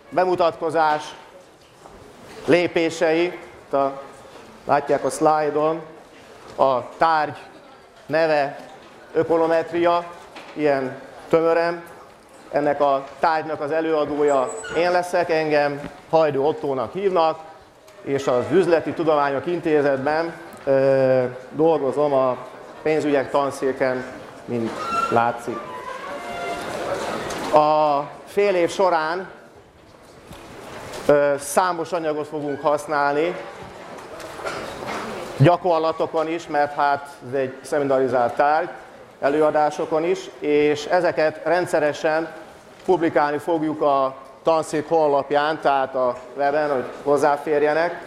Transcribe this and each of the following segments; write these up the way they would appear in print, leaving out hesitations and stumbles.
bemutatkozás lépései, látják a szlájdon, a tárgy neve ökonometria, ilyen tömören. Ennek a tárgynak az előadója én leszek, engem Hajdú Ottónak hívnak, és az Üzleti Tudományok Intézetben dolgozom a pénzügyek tanszéken, mint látszik. A fél év során számos anyagot fogunk használni, gyakorlatokon is, mert hát ez egy szeminarizált tárgy, előadásokon is, és ezeket rendszeresen publikálni fogjuk a tanszék honlapján, tehát a weben, hogy hozzáférjenek.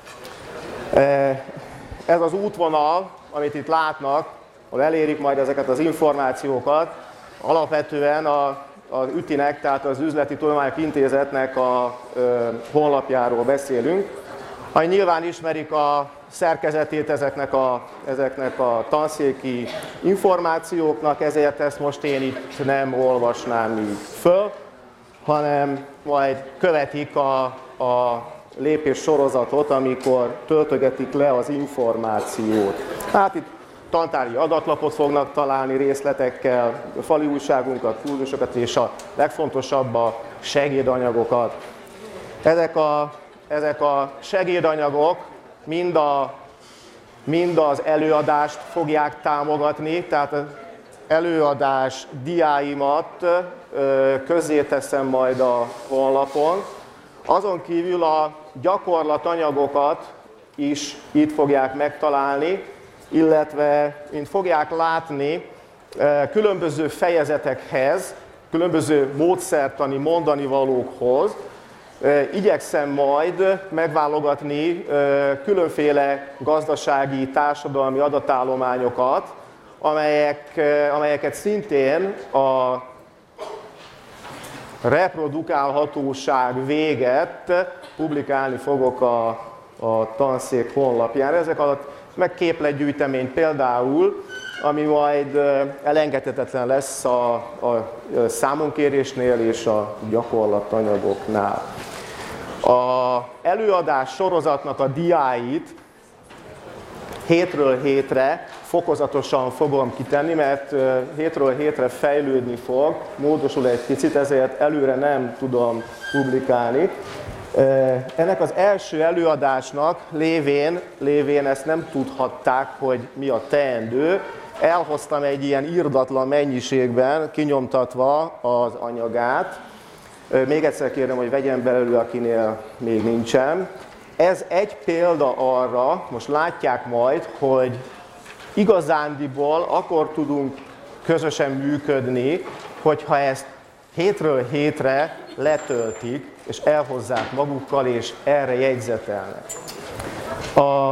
Ez az útvonal, amit itt látnak, ahol elérik majd ezeket az információkat, alapvetően az ÜTI-nek, tehát az Üzleti Tudományok Intézetnek a honlapjáról beszélünk. Ha nyilván ismerik a szerkezetét ezeknek a tanszéki információknak, ezért ezt most én itt nem olvasnám így föl, hanem majd követik a lépés sorozatot, amikor töltögetik le az információt. Hát itt tantárgyi adatlapot fognak találni részletekkel, a fali újságunkat, kurzusokat és a legfontosabb a segédanyagokat. Ezek a segédanyagok mind az előadást fogják támogatni, tehát az előadás diáimat közzéteszem majd a honlapon. Azon kívül a gyakorlatanyagokat is itt fogják megtalálni, illetve, mint fogják látni, különböző fejezetekhez, különböző módszertani mondanivalókhoz igyekszem majd megválogatni különféle gazdasági, társadalmi adatállományokat, amelyeket szintén a reprodukálhatóság véget publikálni fogok a tanszék honlapján. Ezek alatt meg képletgyűjtemény például, ami majd elengedhetetlen lesz a számonkérésnél és a gyakorlatanyagoknál. Az előadás sorozatnak a diáit hétről hétre fokozatosan fogom kitenni, mert hétről hétre fejlődni fog, módosul egy picit, ezért előre nem tudom publikálni. Ennek az első előadásnak lévén ezt nem tudhatták, hogy mi a teendő. Elhoztam egy ilyen irdatlan mennyiségben, kinyomtatva az anyagát. Még egyszer kérem, hogy vegyen belőle, akinél még nincsen. Ez egy példa arra, most látják majd, hogy igazándiból akkor tudunk közösen működni, hogyha ezt hétről hétre letöltik, és elhozzák magukkal, és erre jegyzetelnek. A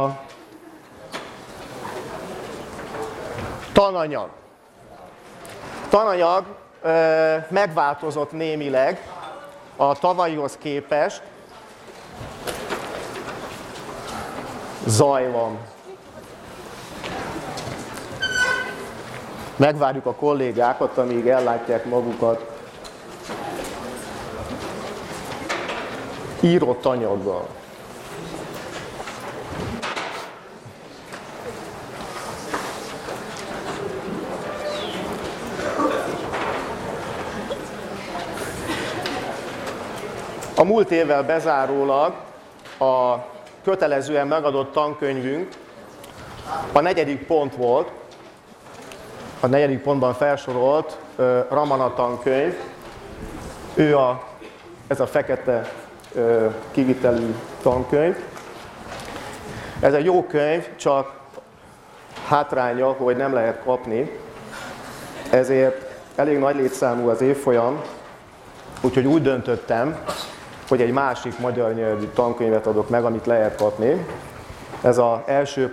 tananyag. Tananyag megváltozott némileg a tavalyihoz képest. Zaj van. Megvárjuk a kollégákat, amíg ellátják magukat írott anyaggal. A múlt évvel bezárólag a kötelezően megadott tankönyvünk a 4. pont volt, a 4. pontban felsorolt Ramana tankönyv. Ez a fekete kivitelű tankönyv. Ez egy jó könyv, csak hátránya, hogy nem lehet kapni, ezért elég nagy létszámú az évfolyam, úgyhogy úgy döntöttem, hogy egy másik magyar nyelvű tankönyvet adok meg, amit lehet kapni. Ez az első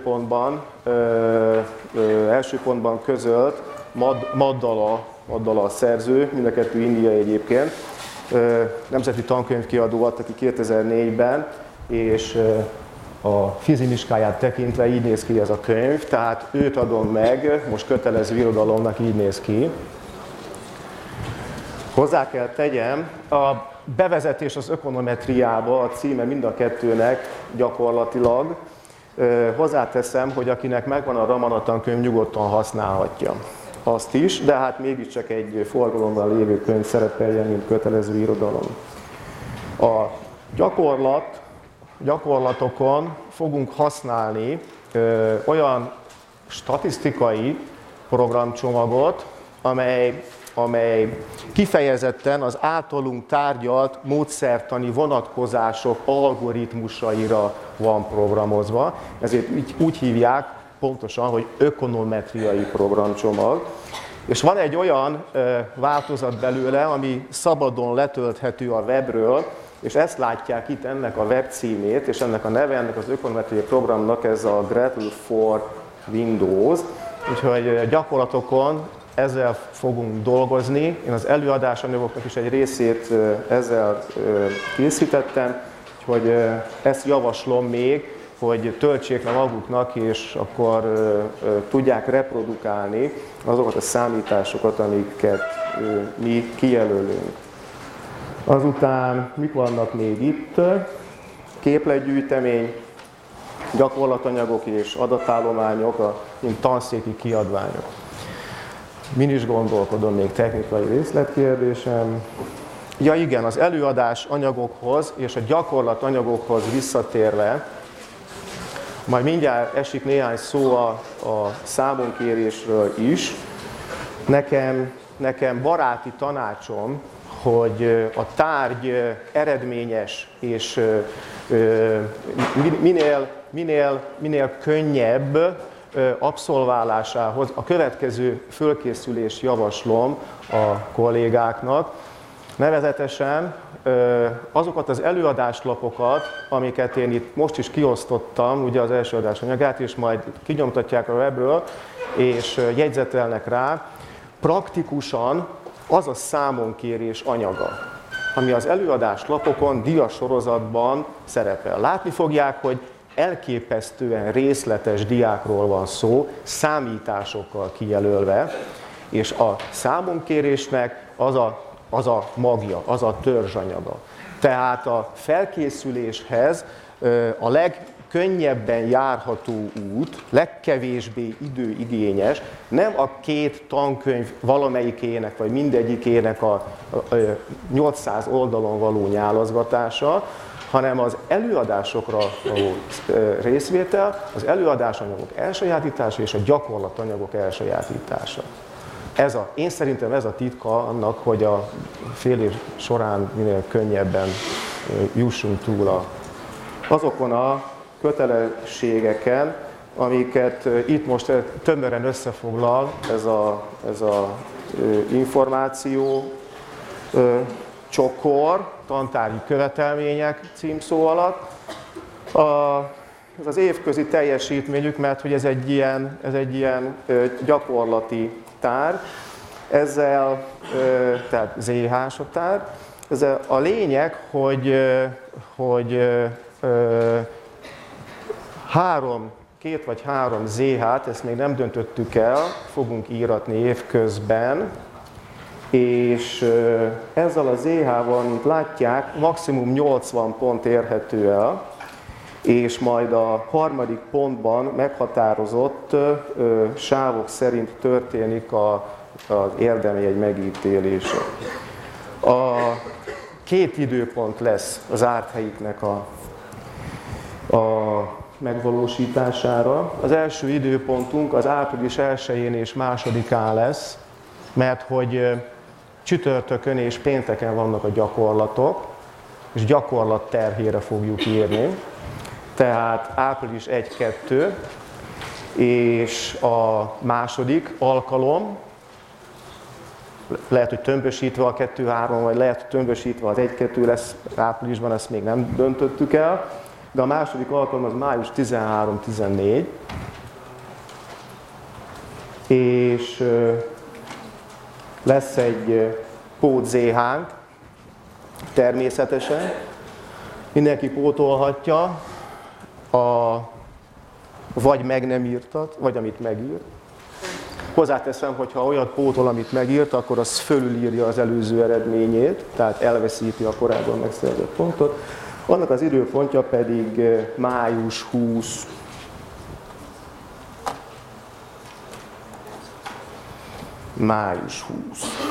pontban közölt Maddala a szerző, mind a kettő indiai egyébként. Nemzeti tankönyvkiadó adta ki 2004-ben, és a fizimiskáját tekintve így néz ki ez a könyv, tehát őt adom meg, most kötelező irodalomnak így néz ki. Hozzá kell tegyem, a bevezetés az ökonometriába, a címe mind a kettőnek gyakorlatilag. Hozzáteszem, hogy akinek megvan a Ramanathan könyv, nyugodtan használhatja azt is, de hát mégiscsak egy forgalomban lévő könyv szerepeljen, mint kötelező irodalom. A gyakorlatokon fogunk használni olyan statisztikai programcsomagot, amely kifejezetten az általunk tárgyalt módszertani vonatkozások algoritmusaira van programozva. Ezért úgy hívják pontosan, hogy ökonometriai programcsomag. És van egy olyan változat belőle, ami szabadon letölthető a webről, és ezt látják itt, ennek a webcímét, és ennek a neve, ennek az ökonometriai programnak ez a Gradle for Windows. Úgyhogy gyakorlatokon ezzel fogunk dolgozni. Én az előadásanyagoknak is egy részét ezzel készítettem, úgyhogy ezt javaslom még, hogy töltsék le maguknak, és akkor tudják reprodukálni azokat a számításokat, amiket mi kijelölünk. Azután mik vannak még itt? Képletgyűjtemény, gyakorlatanyagok és adatállományok, mint tanszéki kiadványok. Min is gondolkodom, még technikai részletkérdésem. Ja igen, az előadás anyagokhoz és a gyakorlatanyagokhoz visszatérve, majd mindjárt esik néhány szó a számonkérésről is. Nekem baráti tanácsom, hogy a tárgy eredményes és minél könnyebb abszolválásához a következő fölkészülést javaslom a kollégáknak. Nevezetesen azokat az előadáslapokat, amiket én itt most is kiosztottam, ugye az első adás anyagát, és majd kinyomtatják a webről, és jegyzetelnek rá, praktikusan az a számonkérés anyaga, ami az előadáslapokon, diasorozatban szerepel. Látni fogják, hogy elképesztően részletes diákról van szó, számításokkal kijelölve, és a számonkérésnek az a magja, az a törzsanyaga. Tehát a felkészüléshez a legkönnyebben járható út, legkevésbé időigényes, nem a két tankönyv valamelyikének, vagy mindegyikének a 800 oldalon való nyálazgatása, hanem az előadásokra való részvétel, az előadásanyagok elsajátítása és a gyakorlatanyagok elsajátítása. Én szerintem ez a titka annak, hogy a fél év során minél könnyebben jussunk túl azokon a kötelességeken, amiket itt most tömören összefoglal ez a információ csokor, tantárgyi követelmények címszó alatt. Ez az évközi teljesítményük, mert hogy ez egy ilyen gyakorlati tár, ezzel, tehát ZH-s a tár, ezzel a lényeg, hogy két vagy három ZH-t, ezt még nem döntöttük el, fogunk íratni évközben, és ezzel a ZH-val, mint látják, maximum 80 pont érhető el, és majd a harmadik pontban meghatározott sávok szerint történik az érdemjegy megítélése. A két időpont lesz az zárt helyüknek a megvalósítására. Az első időpontunk az április 1-én és 2-án lesz, mert hogy csütörtökön és pénteken vannak a gyakorlatok, és gyakorlat terhére fogjuk írni. Tehát április 1-2, és a második alkalom, lehet, hogy tömbösítve a 2-3, vagy lehet, hogy tömbösítve az 1-2 lesz áprilisban, ezt még nem döntöttük el, de a második alkalom az május 13-14, és lesz egy pót ZH-nk, természetesen. Mindenki pótolhatja, vagy meg nem írtat, vagy amit megírt. Hozzáteszem, hogy ha olyat pótol, amit megírt, akkor az fölülírja az előző eredményét, tehát elveszíti a korábban megszerzett pontot. Annak az időpontja pedig május 20. Május 20.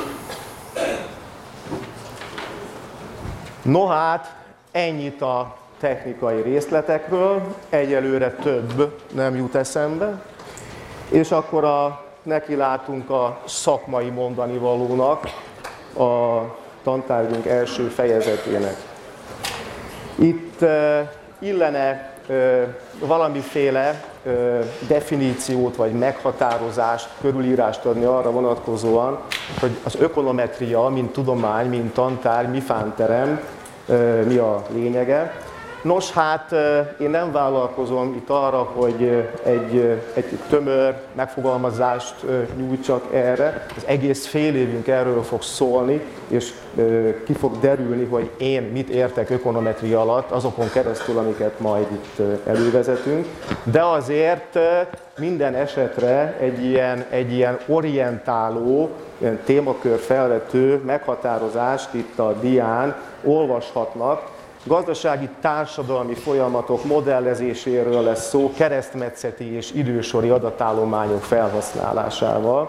No hát, ennyit a technikai részletekről, egyelőre több nem jut eszembe, és akkor nekilátunk a szakmai mondanivalónak, a tantárgyunk első fejezetének. Itt illene valamiféle definíciót vagy meghatározást, körülírást adni arra vonatkozóan, hogy az ökonometria, mint tudomány, mint tantárgy, mifánterem, mi a lényege. Nos, hát én nem vállalkozom itt arra, hogy egy tömör megfogalmazást nyújtsak erre. Az egész fél évünk erről fog szólni, és ki fog derülni, hogy én mit értek ökonometria alatt, azokon keresztül, amiket majd itt elővezetünk. De azért minden esetre egy ilyen orientáló, ilyen témakör felvető meghatározást itt a dián olvashatnak. Gazdasági társadalmi folyamatok modellezéséről lesz szó keresztmetszeti és idősori adatállományok felhasználásával.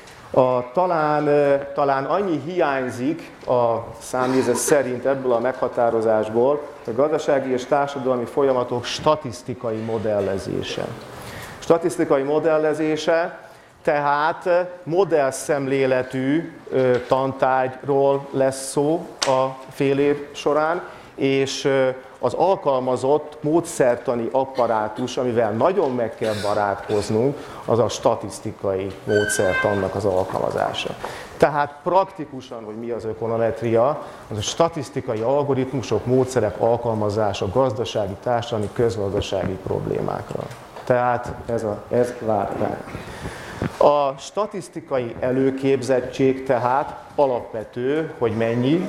Talán annyi hiányzik a számjegyzet szerint ebből a meghatározásból, a gazdasági és társadalmi folyamatok statisztikai modellezése. Statisztikai modellezése, tehát modellszemléletű tantárgyról lesz szó a fél év során, és az alkalmazott módszertani apparátus, amivel nagyon meg kell barátkoznunk, az a statisztikai módszertannak az alkalmazása. Tehát praktikusan, hogy mi az ökonometria, az a statisztikai algoritmusok, módszerek alkalmazása gazdasági, társadalmi, közgazdasági problémákra. Tehát ez vár rá. A statisztikai előképzettség tehát alapvető, hogy mennyi,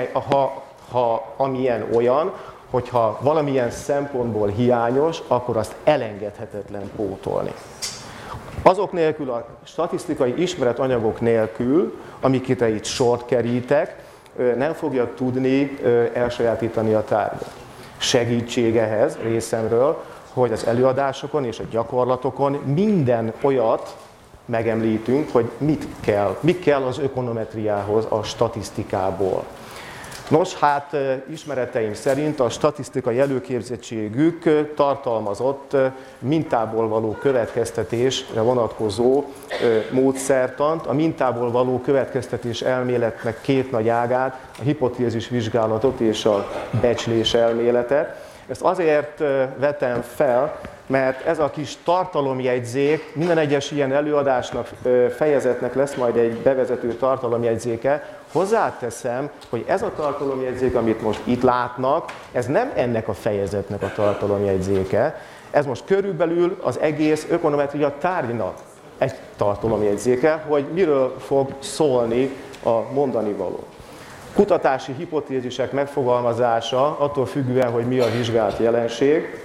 amilyen olyan, hogyha valamilyen szempontból hiányos, akkor azt elengedhetetlen pótolni. Azok nélkül, a statisztikai ismeretanyagok nélkül, amikre itt sort kerítek, nem fogja tudni elsajátítani a tárgyat. Segítség ehhez részemről, hogy az előadásokon és a gyakorlatokon minden olyat megemlítünk, hogy mi kell az ökonometriához a statisztikából. Nos, hát ismereteim szerint a statisztikai előképzettségük tartalmazott mintából való következtetésre vonatkozó módszertant, a mintából való következtetés elméletnek két nagy ágát, a hipotézis vizsgálatot és a becslés elméletet. Ezt azért vetem fel, mert ez a kis tartalomjegyzék, minden egyes ilyen előadásnak, fejezetnek lesz majd egy bevezető tartalomjegyzéke. Hozzáteszem, hogy ez a tartalomjegyzék, amit most itt látnak, ez nem ennek a fejezetnek a tartalomjegyzéke. Ez most körülbelül az egész ökonometria tárgynak egy tartalomjegyzéke, hogy miről fog szólni a mondanivaló. Kutatási hipotézisek megfogalmazása, attól függően, hogy mi a vizsgált jelenség.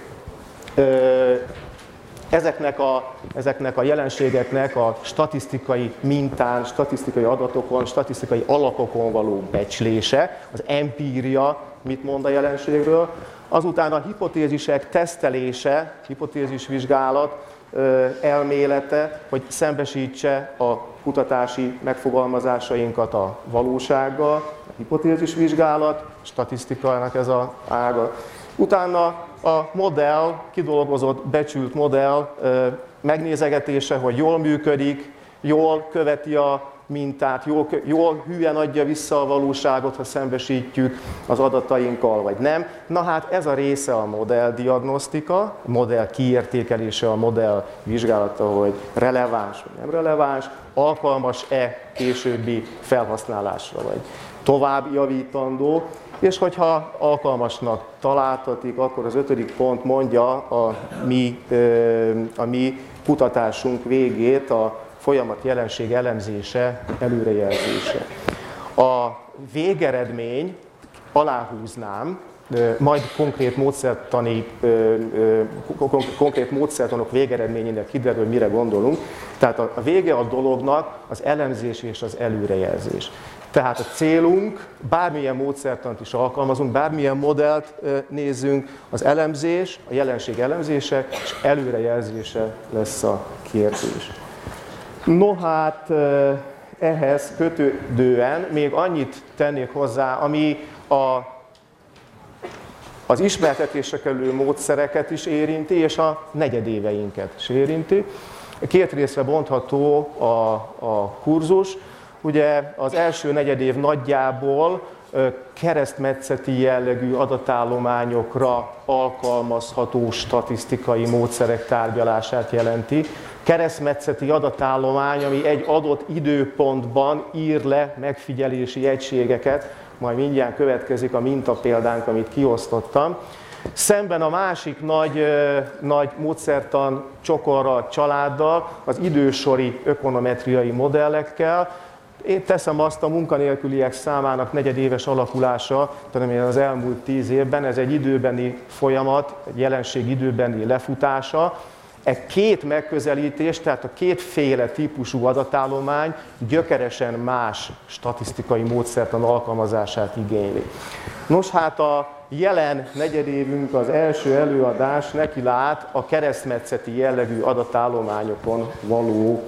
Ezeknek a jelenségeknek a statisztikai mintán, statisztikai adatokon, statisztikai alapokon való becslése, az empíria mit mond a jelenségről, azután a hipotézisek tesztelése, hipotézisvizsgálat elmélete, hogy szembesítse a kutatási megfogalmazásainkat a valósággal, a hipotézisvizsgálat, statisztikának ez az ága. Utána a modell, kidolgozott, becsült modell megnézegetése, hogy jól működik, jól követi a mintát, jól hülyen adja vissza a valóságot, ha szembesítjük az adatainkkal, vagy nem. Na hát ez a része a modelldiagnosztika, a modell kiértékelése, a modell vizsgálata, hogy releváns vagy nem releváns, alkalmas-e későbbi felhasználásra, vagy tovább javítandó. És hogyha alkalmasnak találtatik, akkor az 5. pont mondja a mi kutatásunk végét, a folyamat jelenség elemzése, előrejelzése. A végeredmény, aláhúznám, majd konkrét módszertanok végeredményének kiderül, hogy mire gondolunk. Tehát a vége a dolognak az elemzés és az előrejelzés. Tehát a célunk, bármilyen módszertant is alkalmazunk, bármilyen modellt nézzünk, az elemzés, a jelenség elemzése és előrejelzése lesz a kérdés. No hát, ehhez kötődően még annyit tennék hozzá, ami az ismertetésre kerülő módszereket is érinti, és a negyedéveinket is érinti. Két részre bontható a kurzus. Ugye az első negyedév nagyjából keresztmetszeti jellegű adatállományokra alkalmazható statisztikai módszerek tárgyalását jelenti. Keresztmetszeti adatállomány, ami egy adott időpontban ír le megfigyelési egységeket, majd mindjárt következik a mintapéldánk, amit kiosztottam. Szemben a másik nagy módszertan csokorral, családdal, az idősori ökonometriai modellekkel. Én teszem azt, a munkanélküliek számának negyedéves alakulása, tehát az elmúlt 10 évben, ez egy időbeni folyamat, egy jelenség időbeni lefutása. Két megközelítés, tehát a kétféle típusú adatállomány gyökeresen más statisztikai módszertan alkalmazását igényli. Nos, hát a jelen negyedévünk, az első előadás nekilát a keresztmetszeti jellegű adatállományokon való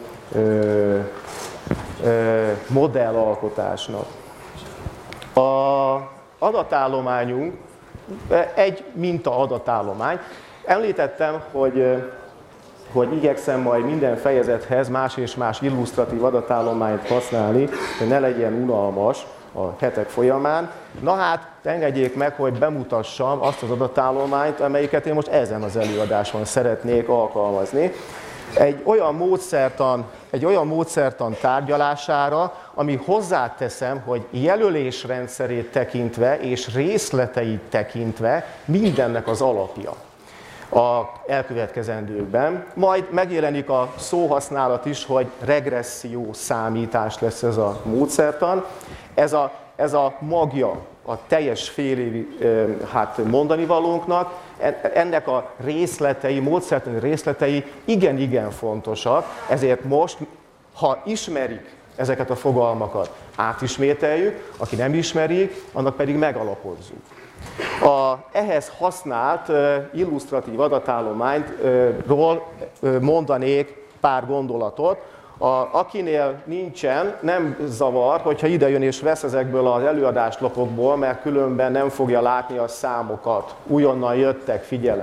modellalkotásnak. Az adatállományunk egy minta adatállomány. Említettem, hogy igyekszem majd minden fejezethez más és más illusztratív adatállományt használni, hogy ne legyen unalmas a hetek folyamán. Na hát, engedjék meg, hogy bemutassam azt az adatállományt, amelyiket én most ezen az előadáson szeretnék alkalmazni. Egy olyan módszertan tárgyalására, ami hozzáteszem, hogy jelölésrendszerét tekintve és részleteit tekintve mindennek az alapja a elkövetkezendőkben. Majd megjelenik a szóhasználat is, hogy regresszió számítás lesz ez a módszertan. Ez a magja a teljes félévi mondani valónknak, ennek a részletei, módszertani részletei igen igen-fontosak, ezért most, ha ismerik ezeket a fogalmakat, átismételjük, aki nem ismeri, annak pedig megalapozzuk. Ehhez használt illusztratív adatállományról mondanék pár gondolatot. Akinél nincsen, nem zavar, hogyha idejön és vesz ezekből az előadáslapokból, mert különben nem fogja látni a számokat. Újonnan jöttek, figyelem.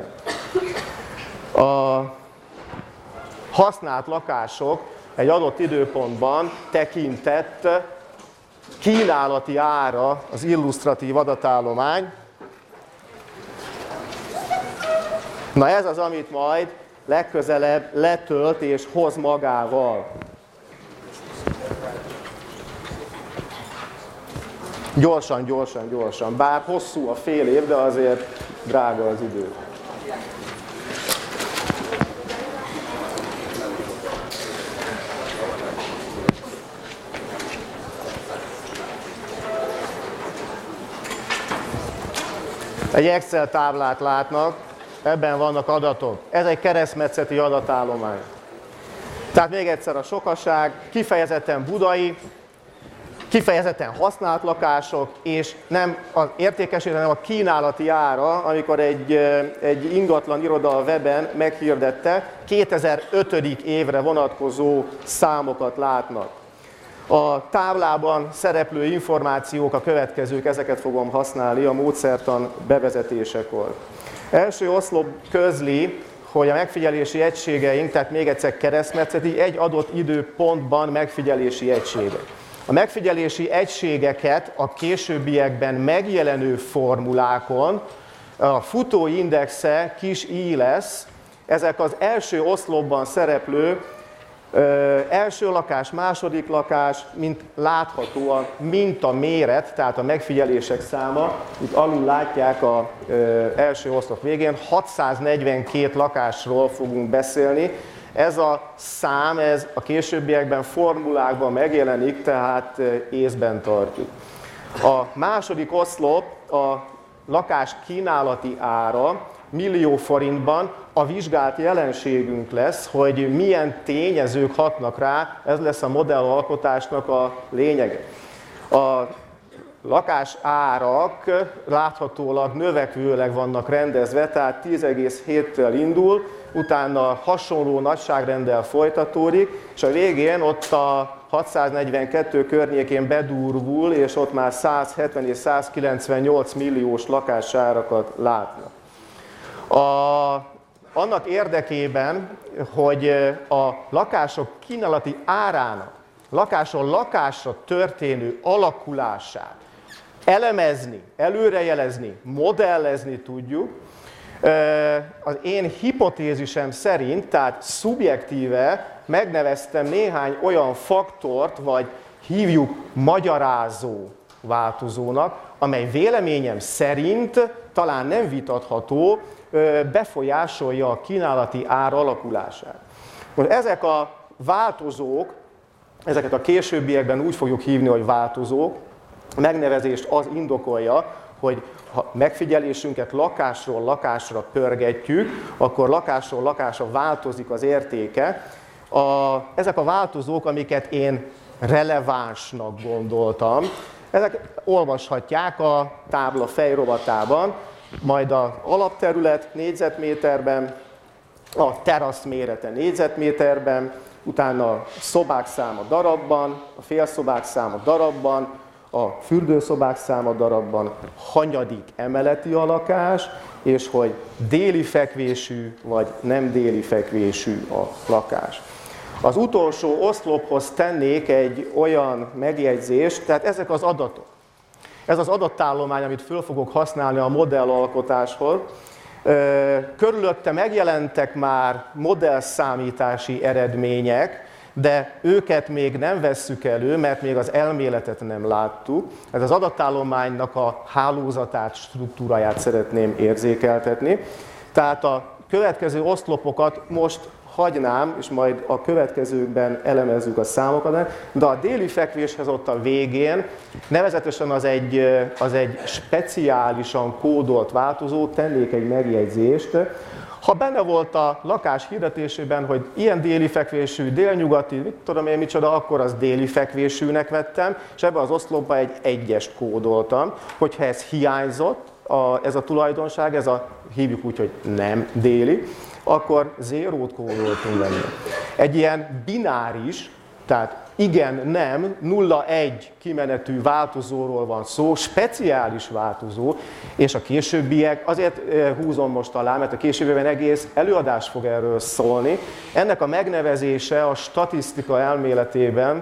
A használt lakások egy adott időpontban tekintett kínálati ára az illusztratív adatállomány. Na ez az, amit majd legközelebb letölt és hoz magával. Gyorsan. Bár hosszú a fél év, de azért drága az idő. Egy Excel táblát látnak, ebben vannak adatok. Ez egy keresztmetszeti adatállomány. Tehát még egyszer a sokaság, kifejezetten budai, kifejezetten használt lakások, és nem az értékesítő, hanem a kínálati ára, amikor egy ingatlan iroda a weben meghirdette, 2005. évre vonatkozó számokat látnak. A táblában szereplő információk a következők, ezeket fogom használni a módszertan bevezetésekor. Első oszlop közli, hogy a megfigyelési egységeink, tehát még egyszer keresztmetszeti, egy adott időpontban megfigyelési egységek. A megfigyelési egységeket a későbbiekben megjelenő formulákon a futóindexe kis i lesz, ezek az első oszlopban szereplő első lakás, második lakás, mint láthatóan minta méret, tehát a megfigyelések száma, itt alul látják az első oszlop végén, 642 lakásról fogunk beszélni. Ez a szám, ez a későbbiekben formulákban megjelenik, tehát észben tartjuk. A második oszlop a lakás kínálati ára millió forintban a vizsgált jelenségünk lesz, hogy milyen tényezők hatnak rá, ez lesz a modellalkotásnak a lényege. A lakás árak láthatólag növekvőleg vannak rendezve, tehát 10,7-tel indul, utána hasonló nagyságrenddel folytatódik, és a végén ott a 642 környékén bedurvul, és ott már 170 és 198 milliós lakásárakat látnak. Annak érdekében, hogy a lakások kínálati árának, lakásról lakásra történő alakulását elemezni, előrejelezni, modellezni tudjuk, az én hipotézisem szerint, tehát szubjektíve megneveztem néhány olyan faktort, vagy hívjuk magyarázó változónak, amely véleményem szerint talán nem vitatható, befolyásolja a kínálati ár alakulását. Most ezek a változók, ezeket a későbbiekben úgy fogjuk hívni, hogy változók, a megnevezést az indokolja, hogy ha megfigyelésünket lakásról lakásra pörgetjük, akkor lakásról lakásra változik az értéke. Ezek a változók, amiket én relevánsnak gondoltam, ezek olvashatják a tábla fejrovatában, majd az alapterület négyzetméterben, a terasz mérete négyzetméterben, utána a szobák száma darabban, a félszobák száma darabban, a fürdőszobák száma darabban, hanyadik emeleti a lakás, és hogy déli fekvésű vagy nem déli fekvésű a lakás. Az utolsó oszlophoz tennék egy olyan megjegyzést, tehát ezek az adatok. Ez az adatállomány, amit föl fogok használni a modellalkotáshoz. Körülötte megjelentek már modellszámítási eredmények, de őket még nem vesszük elő, mert még az elméletet nem láttuk. Ez az adatállománynak a hálózatát, struktúráját szeretném érzékeltetni. Tehát a következő oszlopokat most hagynám, és majd a következőkben elemezzük a számokat, de a déli fekvéshez ott a végén, nevezetesen az egy speciálisan kódolt változó, tennék egy megjegyzést. Ha benne volt a lakás hirdetésében, hogy ilyen déli fekvésű, délnyugati, mit tudom én micsoda, akkor az déli fekvésűnek vettem, és ebbe az oszlopba egy egyest kódoltam. Hogyha ez hiányzott, ez a tulajdonság, hívjuk úgy, hogy nem déli, akkor zérót kódoltunk benne. Egy ilyen bináris, tehát igen, nem, 0-1 kimenetű változóról van szó, speciális változó, és a későbbiek, azért húzom most alá, mert a későbbiekben egész előadás fog erről szólni. Ennek a megnevezése a statisztika elméletében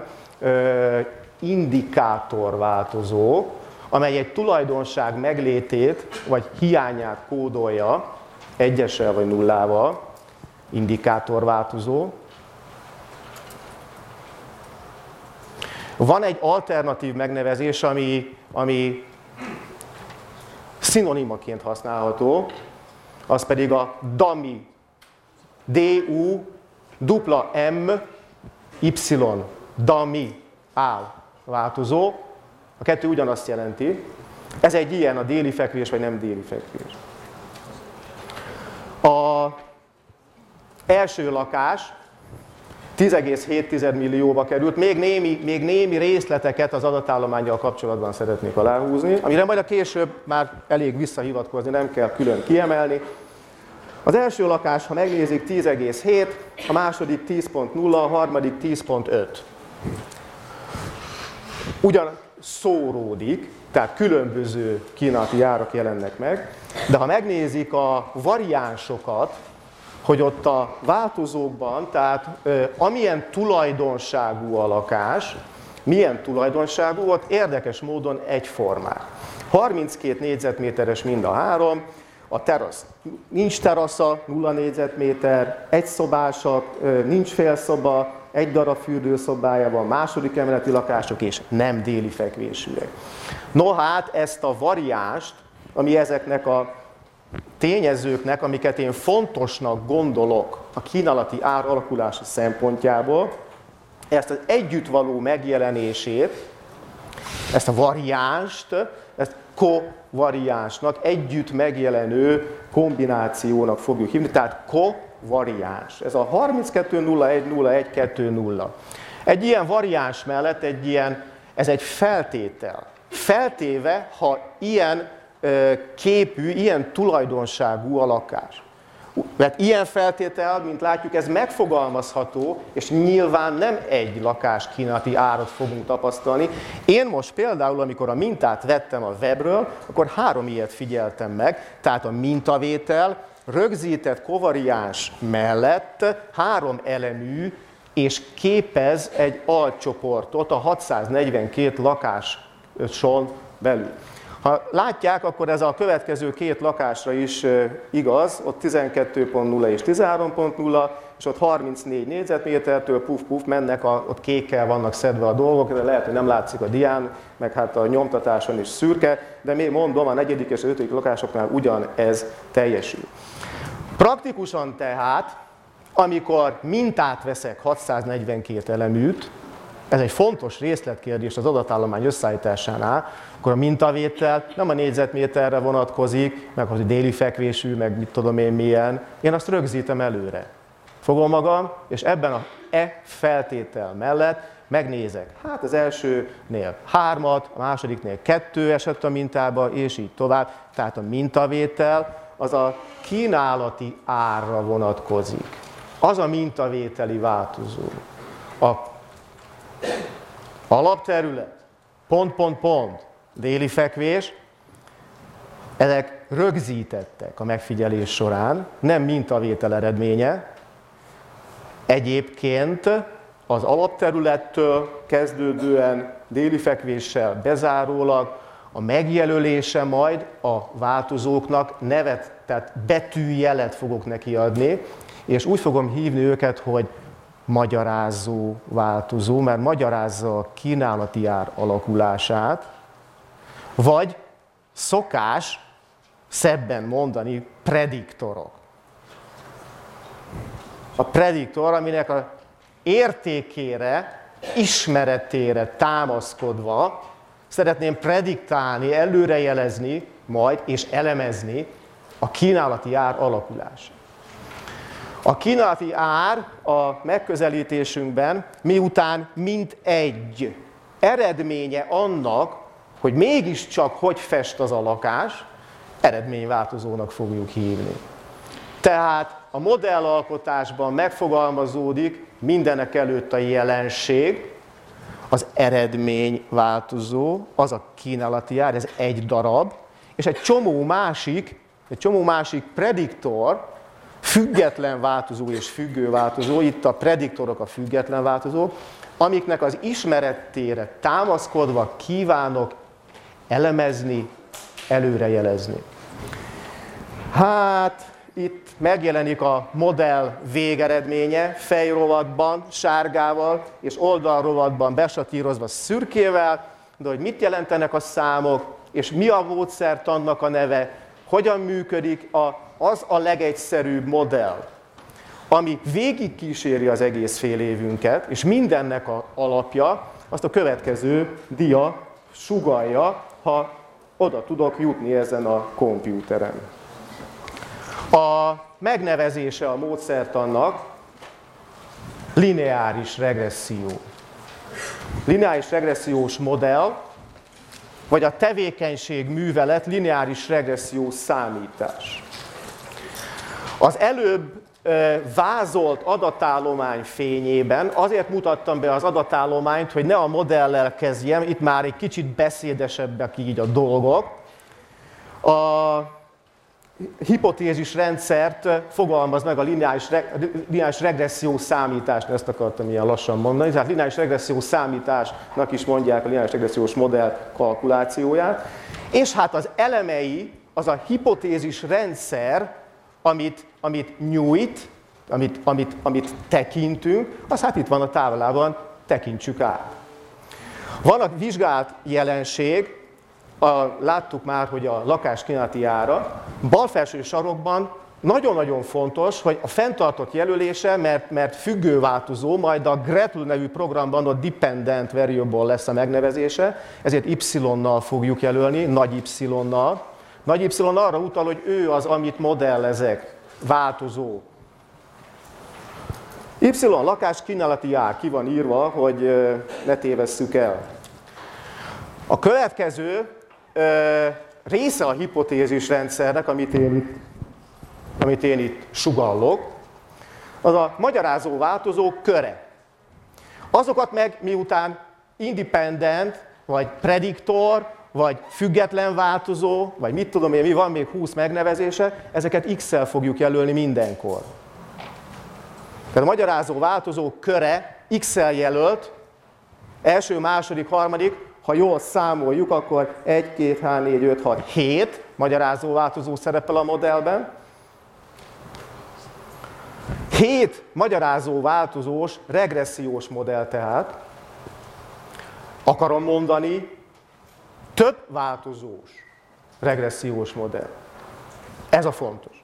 indikátorváltozó, amely egy tulajdonság meglétét vagy hiányát kódolja, egyessel vagy nullával, indikátorváltozó. Van egy alternatív megnevezés, ami szinonimaként használható, az pedig a DAMI, D-U-M-Y, DAMI áll változó. A kettő ugyanazt jelenti. Ez egy ilyen, a déli fekvés vagy nem déli fekvés. Az első lakás 10,7 millióba került, még némi részleteket az adatállománnyal kapcsolatban szeretnék aláhúzni, amire majd a később már elég visszahivatkozni, nem kell külön kiemelni. Az első lakás, ha megnézik, 10,7, a második 10,0, a harmadik 10,5. Ugyan szóródik, tehát különböző kínálati árak jelennek meg, de ha megnézik a variánsokat, hogy ott a változókban, tehát amilyen tulajdonságú a lakás, milyen tulajdonságú, ott érdekes módon egyformák. 32 négyzetméteres mind a három, a terasz nincs terasza, 0 négyzetméter, egyszobásak, nincs félszoba, egy darab fürdőszobája van, második emeleti lakások és nem déli fekvésűek. No hát ezt a variánst, ami ezeknek a tényezőknek, amiket én fontosnak gondolok a kínálati ár alakulása szempontjából, ezt az együtt való megjelenését, ezt a variánst, ezt kovariánsnak, együtt megjelenő kombinációnak fogjuk hívni, tehát kovariáns. Ez a 32-01-01-2-0. Egy ilyen variáns mellett ez egy feltétel. Feltéve, ha ilyen képű, ilyen tulajdonságú a lakás. Mert ilyen feltétel, mint látjuk, ez megfogalmazható, és nyilván nem egy lakáskínálati árat fogunk tapasztalni. Én most például, amikor a mintát vettem a webről, akkor 3 ilyet figyeltem meg, tehát a mintavétel rögzített kovariáns mellett 3 elemű, és képez egy alcsoportot a 642 lakáson belül. Ha látják, akkor ez a következő 2 lakásra is igaz, ott 12.0 és 13.0, és ott 34 négyzetmétertől puf-puf mennek, ott kékkel vannak szedve a dolgok, de lehet, hogy nem látszik a dián, meg hát a nyomtatáson is szürke, de még mondom, a 4. és 5. lakásoknál ugyanez teljesül. Praktikusan tehát, amikor mintát veszek 642 eleműt, ez egy fontos részletkérdés az adatállomány összeállításánál, akkor a mintavétel nem a négyzetméterre vonatkozik, meg hogy déli fekvésű, meg mit tudom én milyen. Én azt rögzítem előre. Fogom magam, és ebben a feltétel mellett megnézek. Hát az elsőnél 3, a másodiknél 2 esett a mintába, és így tovább. Tehát a mintavétel az a kínálati árra vonatkozik. Az a mintavételi változó. A alapterület, pont, déli fekvés, ezek rögzítettek a megfigyelés során, nem mintavétel eredménye. Egyébként az alapterülettől kezdődően déli fekvéssel bezárólag a megjelölése majd a változóknak nevet, tehát betűjelet fogok neki adni, és úgy fogom hívni őket, hogy magyarázó változó, mert magyarázza a kínálati ár alakulását, vagy szokás szebben mondani prediktorok. A prediktor, aminek az értékére, ismeretére támaszkodva szeretném prediktálni, előrejelezni majd és elemezni a kínálati ár alakulását. A kínálati ár a megközelítésünkben miután mint egy eredménye annak, hogy mégiscsak hogy fest az a lakás, eredményváltozónak fogjuk hívni. Tehát a modellalkotásban megfogalmazódik mindenek előtt a jelenség, az eredményváltozó, az a kínálati ár, ez egy darab, és egy csomó másik prediktor, független változó és függő változó, itt a prediktorok a független változók, amiknek az ismeretére támaszkodva kívánok elemezni, előrejelezni. Hát itt megjelenik a modell végeredménye fejrovatban, sárgával, és oldalrovatban besatírozva szürkével, de hogy mit jelentenek a számok, és mi a módszertannak a neve, hogyan működik az a legegyszerűbb modell, ami végigkíséri az egész fél évünket, és mindennek a alapja, azt a következő dia sugallja, ha oda tudok jutni ezen a kompjúteren. A megnevezése a módszertannak lineáris regresszió. Lineáris regressziós modell, vagy a tevékenység művelet lineáris regressziós számítás. Az előbb vázolt adatállomány fényében azért mutattam be az adatállományt, hogy ne a modellel kezdjem, itt már egy kicsit beszédesebbek így a dolgok. A hipotézis rendszert fogalmaz meg a lineáris regresszió számítást, ezt akartam ilyen lassan mondani, tehát lineáris regresszió számításnak is mondják a lineáris regressziós modell kalkulációját, és hát az elemei, az a hipotézis rendszer, amit nyújt, amit tekintünk, az hát itt van a táblában, tekintsük át. Van a vizsgált jelenség, láttuk már, hogy a lakáskínálati ára, bal felső sarokban nagyon-nagyon fontos, hogy a fenntartott jelölése, mert függő változó, majd a gretl nevű programban a dependent variable lesz a megnevezése, ezért y-nal fogjuk jelölni, nagy y-nal. Nagy y arra utal, hogy ő az, amit modellezek, változó. Y lakás kínálati ár, ki van írva, hogy ne tévesszük el. A következő része a hipotézis rendszernek, amit én itt sugallok, az a magyarázó változók köre. Azokat meg miután independent, vagy prediktor, vagy független változó, vagy mit tudom én, mi van még 20 megnevezése, ezeket x-szel fogjuk jelölni mindenkor. Tehát a magyarázó változók köre x-szel jelölt, első, második, harmadik, ha jól számoljuk, akkor 1, 2, 3, 4, 5, 6, 7 magyarázó változó szerepel a modellben. 7 magyarázó változós regressziós modell tehát. Akarom mondani, több változós regressziós modell. Ez a fontos.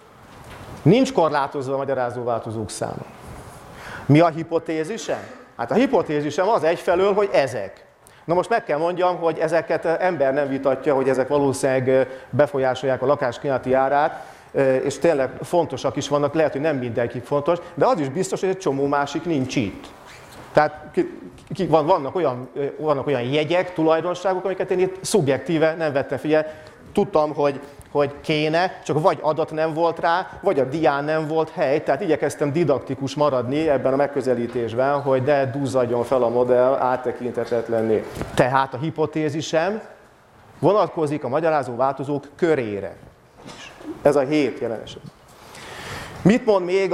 Nincs korlátozva a magyarázó változók száma. Mi a hipotézisem? Hát a hipotézisem az egyfelől, hogy ezek. Na most meg kell mondjam, hogy ezeket ember nem vitatja, hogy ezek valószínűleg befolyásolják a lakáskínálati árát, és tényleg fontosak is vannak, lehet, hogy nem mindenki fontos, de az is biztos, hogy egy csomó másik nincs itt. Tehát vannak olyan jegyek, tulajdonságok, amiket én itt szubjektíve nem vettem figyelme. Tudtam, hogy kéne, csak vagy adat nem volt rá, vagy a dián nem volt hely, tehát igyekeztem didaktikus maradni ebben a megközelítésben, hogy ne duzzadjon fel a modell áttekinthetetlenné. Tehát a hipotézisem vonatkozik a magyarázó változók körére. Ez a 7 jelen esetben. Mit mond még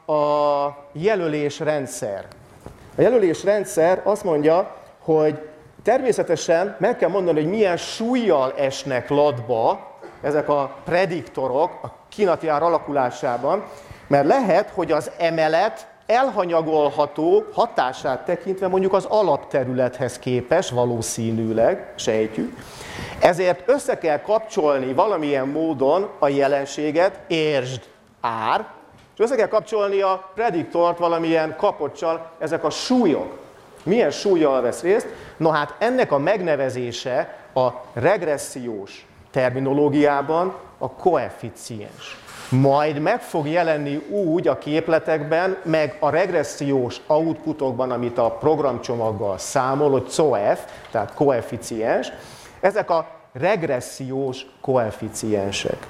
a jelölésrendszer? A jelölésrendszer azt mondja, hogy természetesen meg kell mondani, hogy milyen súllyal esnek latba ezek a prediktorok a kínálati ár alakulásában, mert lehet, hogy az emelet elhanyagolható hatását tekintve mondjuk az alapterülethez képes, valószínűleg, sejtjük. Ezért össze kell kapcsolni valamilyen módon a jelenséget, értsd ár, és össze kell kapcsolni a prediktort valamilyen kapocsal, ezek a súlyok. Milyen súllyal vesz részt? No hát ennek a megnevezése a regressziós terminológiában a koeficiens. Majd meg fog jelenni úgy a képletekben, meg a regressziós outputokban, amit a programcsomaggal számol, hogy COEF, tehát koeficiens. Ezek a regressziós koeficiensek.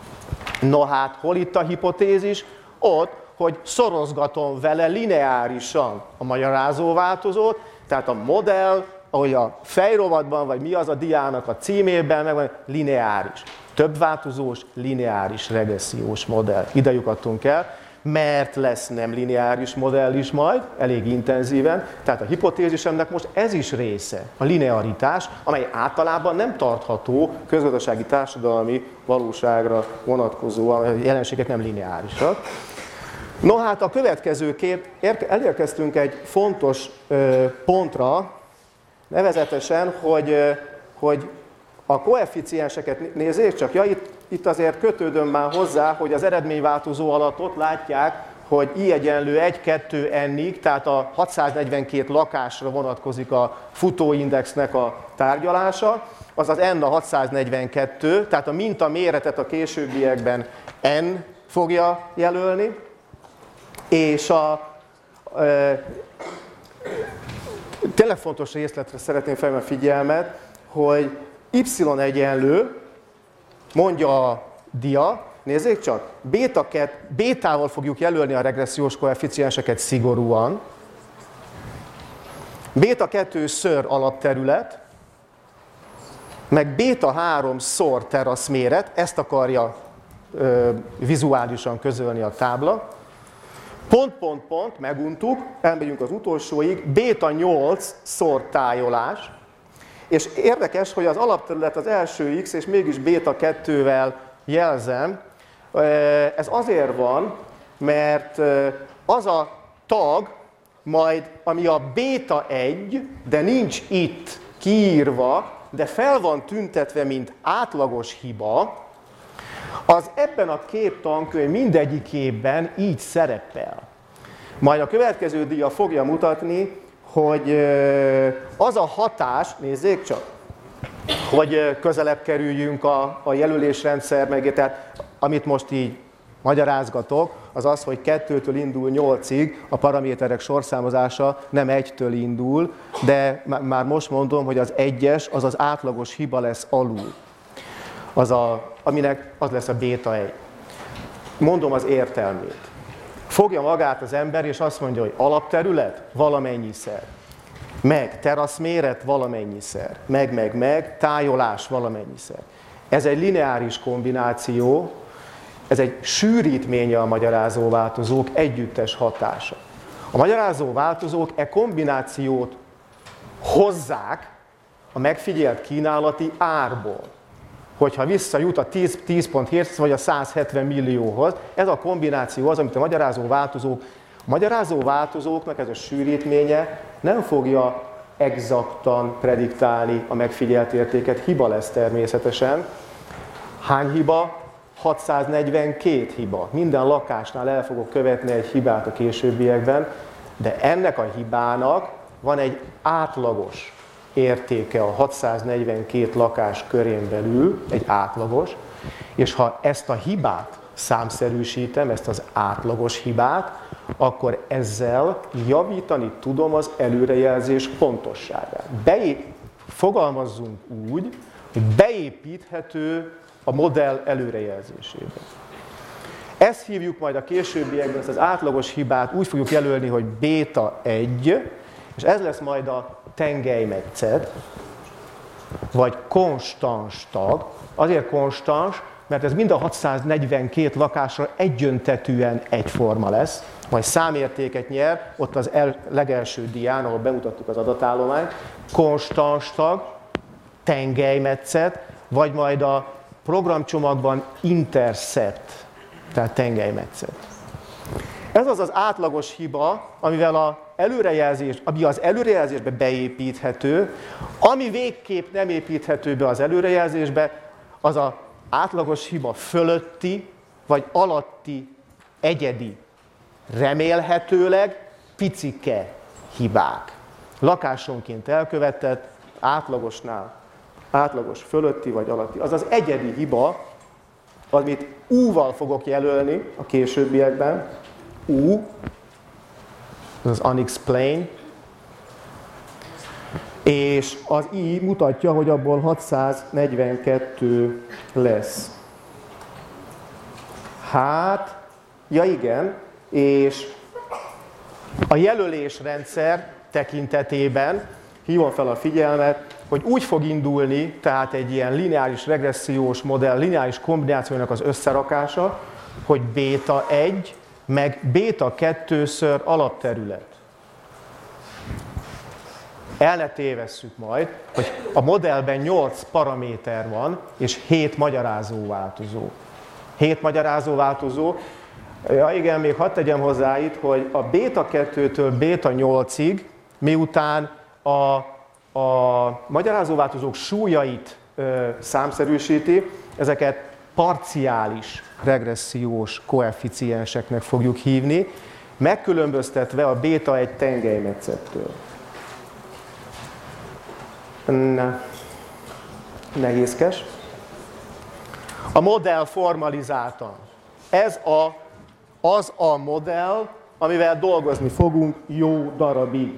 No hát, hol itt a hipotézis? Ott, hogy szorozgatom vele lineárisan a magyarázó változót, tehát a modell, ahogy a fejrovatban, vagy mi az a diának a címében, meg van lineáris. Több változós, lineáris regressziós modell. Ide jutottunk el, mert lesz nem lineáris modell is majd, elég intenzíven. Tehát a hipotézisemnek most ez is része, a linearitás, amely általában nem tartható közgazdasági társadalmi valóságra vonatkozóan, a jelenségek nem lineárisak. No hát a következőképp elérkeztünk egy fontos pontra, nevezetesen, hogy a koeficienseket nézzék csak, ja, itt azért kötődöm már hozzá, hogy az eredményváltozó alatt ott látják, hogy I egyenlő 1, 2, n-ig, tehát a 642 lakásra vonatkozik a futóindexnek a tárgyalása, azaz n a 642, tehát a minta méretet a későbbiekben n fogja jelölni, és tényleg fontos részletre szeretném felhívni a figyelmet, hogy y egyenlő, mondja a dia, nézzék csak, bétával fogjuk jelölni a regressziós koeficienseket szigorúan, béta 2 ször alapterület, meg béta 3 szor teraszméret, ezt akarja vizuálisan közölni a tábla. Pont, meguntuk, elmegyünk az utolsóig, béta 8 szor tájolás, és érdekes, hogy az alapterület az első x, és mégis béta 2-vel jelzem. Ez azért van, mert az a tag, majd ami a béta 1, de nincs itt kiírva, de fel van tüntetve, mint átlagos hiba, Az ebben a képtankönyv mindegyikében így szerepel. Majd a következő dia fogja mutatni, hogy az a hatás, nézzék csak, hogy közelebb kerüljünk a jelölésrendszer meg, tehát amit most így magyarázgatok, az az, hogy 2-től indul 8-ig, a paraméterek sorszámozása nem 1-től indul, de már most mondom, hogy az 1-es, az az átlagos hiba lesz alul. Aminek az lesz a béta 1. Mondom az értelmét. Fogja magát az ember, és azt mondja, hogy alapterület valamennyiszer, meg teraszméret valamennyiszer, meg, tájolás valamennyiszer. Ez egy lineáris kombináció, ez egy sűrítménye a magyarázó változók együttes hatása. A magyarázó változók e kombinációt hozzák a megfigyelt kínálati árból. Hogyha visszajut a 10.7 vagy a 170 millióhoz, ez a kombináció az, amit a magyarázó változóknak ez a sűrítménye nem fogja exaktan prediktálni a megfigyelt értéket, hiba lesz természetesen. Hány hiba? 642 hiba. Minden lakásnál el fogok követni egy hibát a későbbiekben, de ennek a hibának van egy átlagos értéke a 642 lakás körén belül, egy átlagos, és ha ezt a hibát számszerűsítem, ezt az átlagos hibát, akkor ezzel javítani tudom az előrejelzés pontosságát. Fogalmazzunk úgy, hogy beépíthető a modell előrejelzésébe. Ezt hívjuk majd a későbbiekben, ezt az átlagos hibát úgy fogjuk jelölni, hogy béta 1, és ez lesz majd a tengelymetszet, vagy konstans tag. Azért konstans, mert ez mind a 642 lakásra egyöntetűen egyforma lesz, majd számértéket nyer, ott az legelső dián, ahol bemutattuk az adatállományt, konstans tag, tengelymetszet, vagy majd a programcsomagban intercept, tehát tengelymetszet. Ez az az átlagos hiba, ami az előrejelzésbe beépíthető, ami végképp nem építhető be az előrejelzésbe, az az átlagos hiba fölötti vagy alatti egyedi, remélhetőleg picike hibák. Lakásonként elkövetett, átlagos fölötti vagy alatti. Az az egyedi hiba, amit U-val fogok jelölni a későbbiekben. U, az unexplained, és az I mutatja, hogy abból 642 lesz. Hát, ja igen, és a jelölésrendszer tekintetében hívom fel a figyelmet, hogy úgy fog indulni, tehát egy ilyen lineáris regressziós modell, lineáris kombinációnak az összerakása, hogy béta 1 meg béta 2-ször alapterület. El ne tévesszük majd, hogy a modellben 8 paraméter van, és 7 magyarázó változó. 7 magyarázó változó. Ja igen, még hadd tegyem hozzá itt, hogy a béta 2-től béta 8-ig, miután a magyarázó változók súlyait számszerűsíti, ezeket parciális regressziós koeficienseknek fogjuk hívni, megkülönböztetve a béta 1 tengelymetszettől. Nehézkes. A modell formalizáltan. Ez az a modell, amivel dolgozni fogunk jó darabig.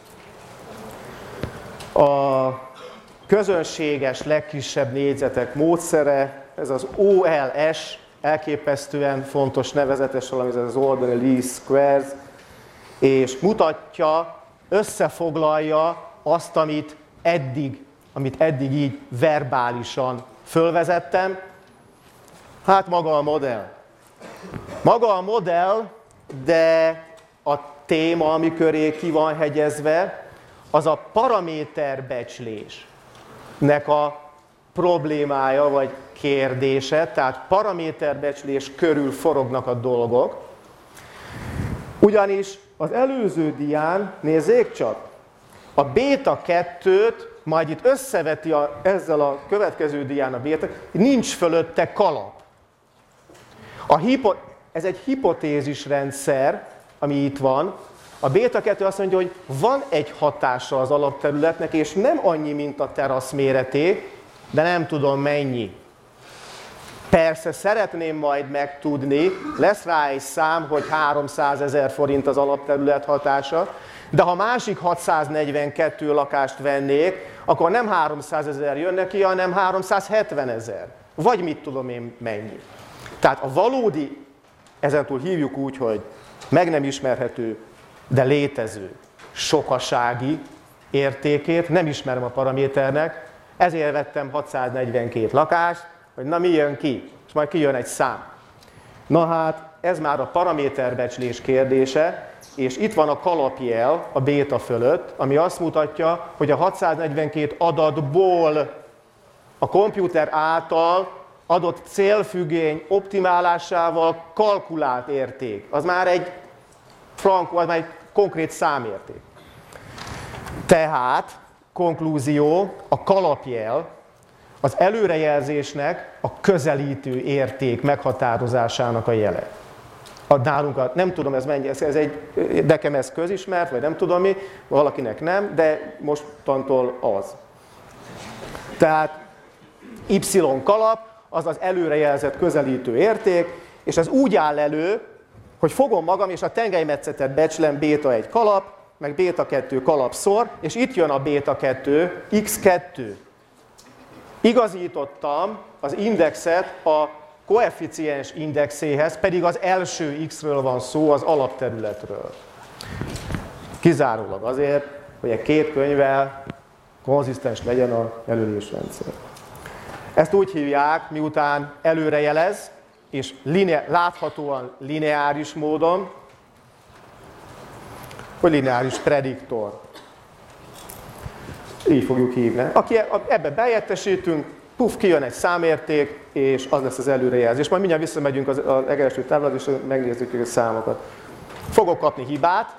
A közönséges legkisebb négyzetek módszere, ez az OLS, elképesztően fontos nevezetes valami, ez az Ordinary Least Squares, és mutatja, összefoglalja azt, amit eddig így verbálisan fölvezettem. Hát maga a modell. Maga a modell, de a téma, ami köré ki van hegyezve, az a paraméterbecslésnek a problémája vagy kérdése, tehát paraméterbecslés körül forognak a dolgok. Ugyanis az előző dián, nézzék csak, a béta 2-t majd itt összeveti ezzel a következő dián a béta, nincs fölötte kalap. Ez egy hipotézisrendszer, ami itt van. A béta 2 azt mondja, hogy van egy hatása az alapterületnek, és nem annyi, mint a terasz méreté, de nem tudom mennyi. Persze szeretném majd megtudni, lesz rá egy szám, hogy 300 000 forint az alapterület hatása, de ha másik 642 lakást vennék, akkor nem 300 000 jön neki, hanem 370 000. Vagy mit tudom én mennyi. Tehát a valódi, ezentúl hívjuk úgy, hogy meg nem ismerhető, de létező sokasági értékét nem ismerem a paraméternek, ezért vettem 642 lakást, hogy na mi jön ki, és majd kijön egy szám. Na hát, ez már a paraméterbecslés kérdése, és itt van a kalapjel a béta fölött, ami azt mutatja, hogy a 642 adatból a komputer által adott célfüggvény optimálásával kalkulált érték. Az már egy frankó, az már egy konkrét számérték. Tehát, konklúzió, a kalapjel az előrejelzésnek a közelítő érték meghatározásának a jele. Nálunk, nem tudom, ez mennyi, nekem ez közismert, vagy nem tudom mi, valakinek nem, de mostantól az. Tehát Y kalap, az az előrejelzett közelítő érték, és ez úgy áll elő, hogy fogom magam, és a tengelymetszetet becslem béta 1 kalap, meg béta 2 kalapszor, és itt jön a béta 2, x2. Igazítottam az indexet a koeficiens indexéhez, pedig az első x-ről van szó, az alapterületről. Kizárólag azért, hogy egy két könyvvel konzisztens legyen a jelölésrendszer. Ezt úgy hívják, miután előrejelez, és láthatóan lineáris módon, hogy lineáris prediktor. Így fogjuk hívni. Ebbe beértesítünk, puf, kijön egy számérték, és az lesz az előrejelzés. Majd mindjárt visszamegyünk az legelső táblát, és megnézzük a számokat. Fogok kapni hibát,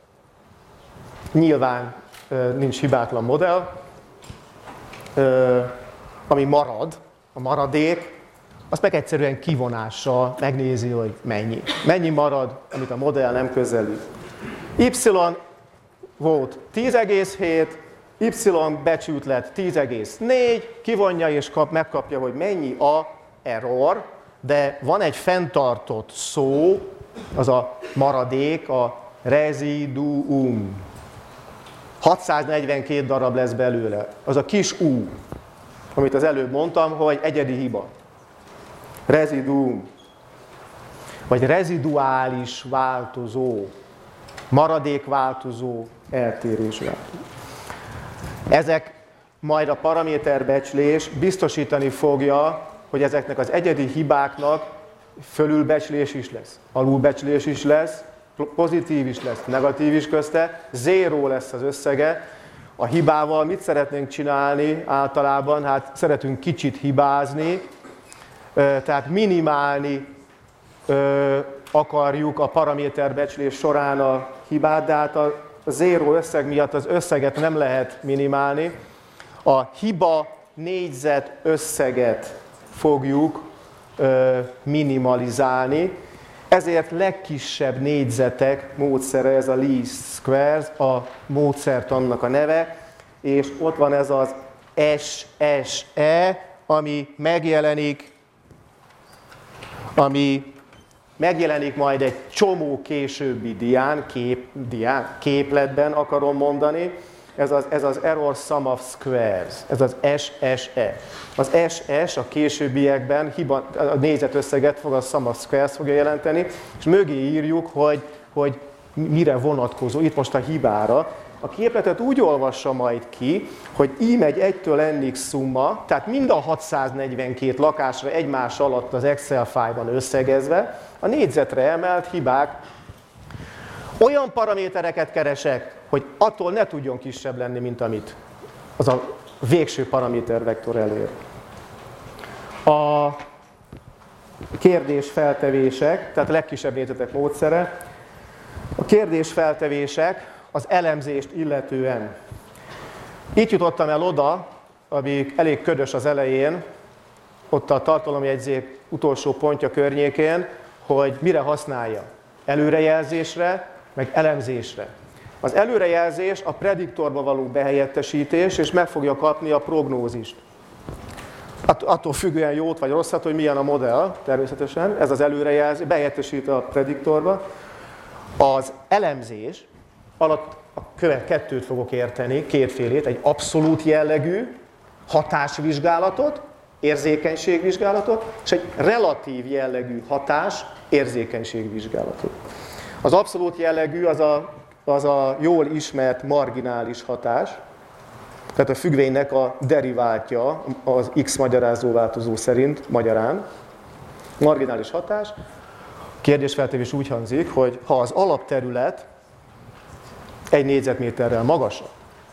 nyilván nincs hibátlan modell, ami marad, a maradék, azt meg egyszerűen kivonással megnézi, hogy mennyi. Mennyi marad, amit a modell nem közelít. Y volt 10,7, Y becsült lett 10,4, kivonja és megkapja, hogy mennyi a error, de van egy fenntartott szó, az a maradék, a residuum. 642 darab lesz belőle. Az a kis U, amit az előbb mondtam, hogy egyedi hiba. Residuum. Vagy reziduális változó. Maradékváltozó, eltérésváltozó. Ezek majd a paraméterbecslés biztosítani fogja, hogy ezeknek az egyedi hibáknak fölülbecslés is lesz, alulbecslés is lesz, pozitív is lesz, negatív is közte, zéró lesz az összege. A hibával mit szeretnénk csinálni általában? Hát szeretünk kicsit hibázni, tehát minimálni akarjuk a paraméterbecslés során a hibát, de hát a zéró összeg miatt az összeget nem lehet minimálni. A hiba négyzet összeget fogjuk minimalizálni, ezért legkisebb négyzetek módszere, ez a least squares, a módszertannak a neve, és ott van ez az SSE, ami megjelenik majd egy csomó későbbi képletben akarom mondani, ez az error sum of squares, ez az SSE. Az SS a későbbiekben a négyzetösszeget fog, a sum of squares fogja jelenteni, és mögé írjuk, hogy mire vonatkozó, itt most a hibára. A képletet úgy olvassa majd ki, hogy I megy 1-től n-ig szumma, tehát mind a 642 lakásra egymás alatt az Excel fájlban összegezve, a négyzetre emelt hibák. Olyan paramétereket keresek, hogy attól ne tudjon kisebb lenni, mint amit az a végső paramétervektor elér. A kérdésfeltevések, tehát a legkisebb négyzetek módszere. A kérdésfeltevések az elemzést illetően. Itt jutottam el oda, ami elég ködös az elején, ott a tartalomjegyzék utolsó pontja környékén, hogy mire használja. Előrejelzésre, meg elemzésre. Az előrejelzés a prediktorba való behelyettesítés, és meg fogja kapni a prognózist. Attól függően jót vagy rosszat, hogy milyen a modell, természetesen, ez az előrejelzés, behelyettesít a prediktorba. Az elemzés alatt kettőt fogok érteni, kétfélét, egy abszolút jellegű hatásvizsgálatot, érzékenységvizsgálatot, és egy relatív jellegű hatás-érzékenységvizsgálatot. Az abszolút jellegű az a jól ismert marginális hatás, tehát a függvénynek a deriváltja az X magyarázó változó szerint magyarán. Marginális hatás. Kérdésfeltevés úgy hangzik, hogy ha az alapterület 1 négyzetméterrel magasabb,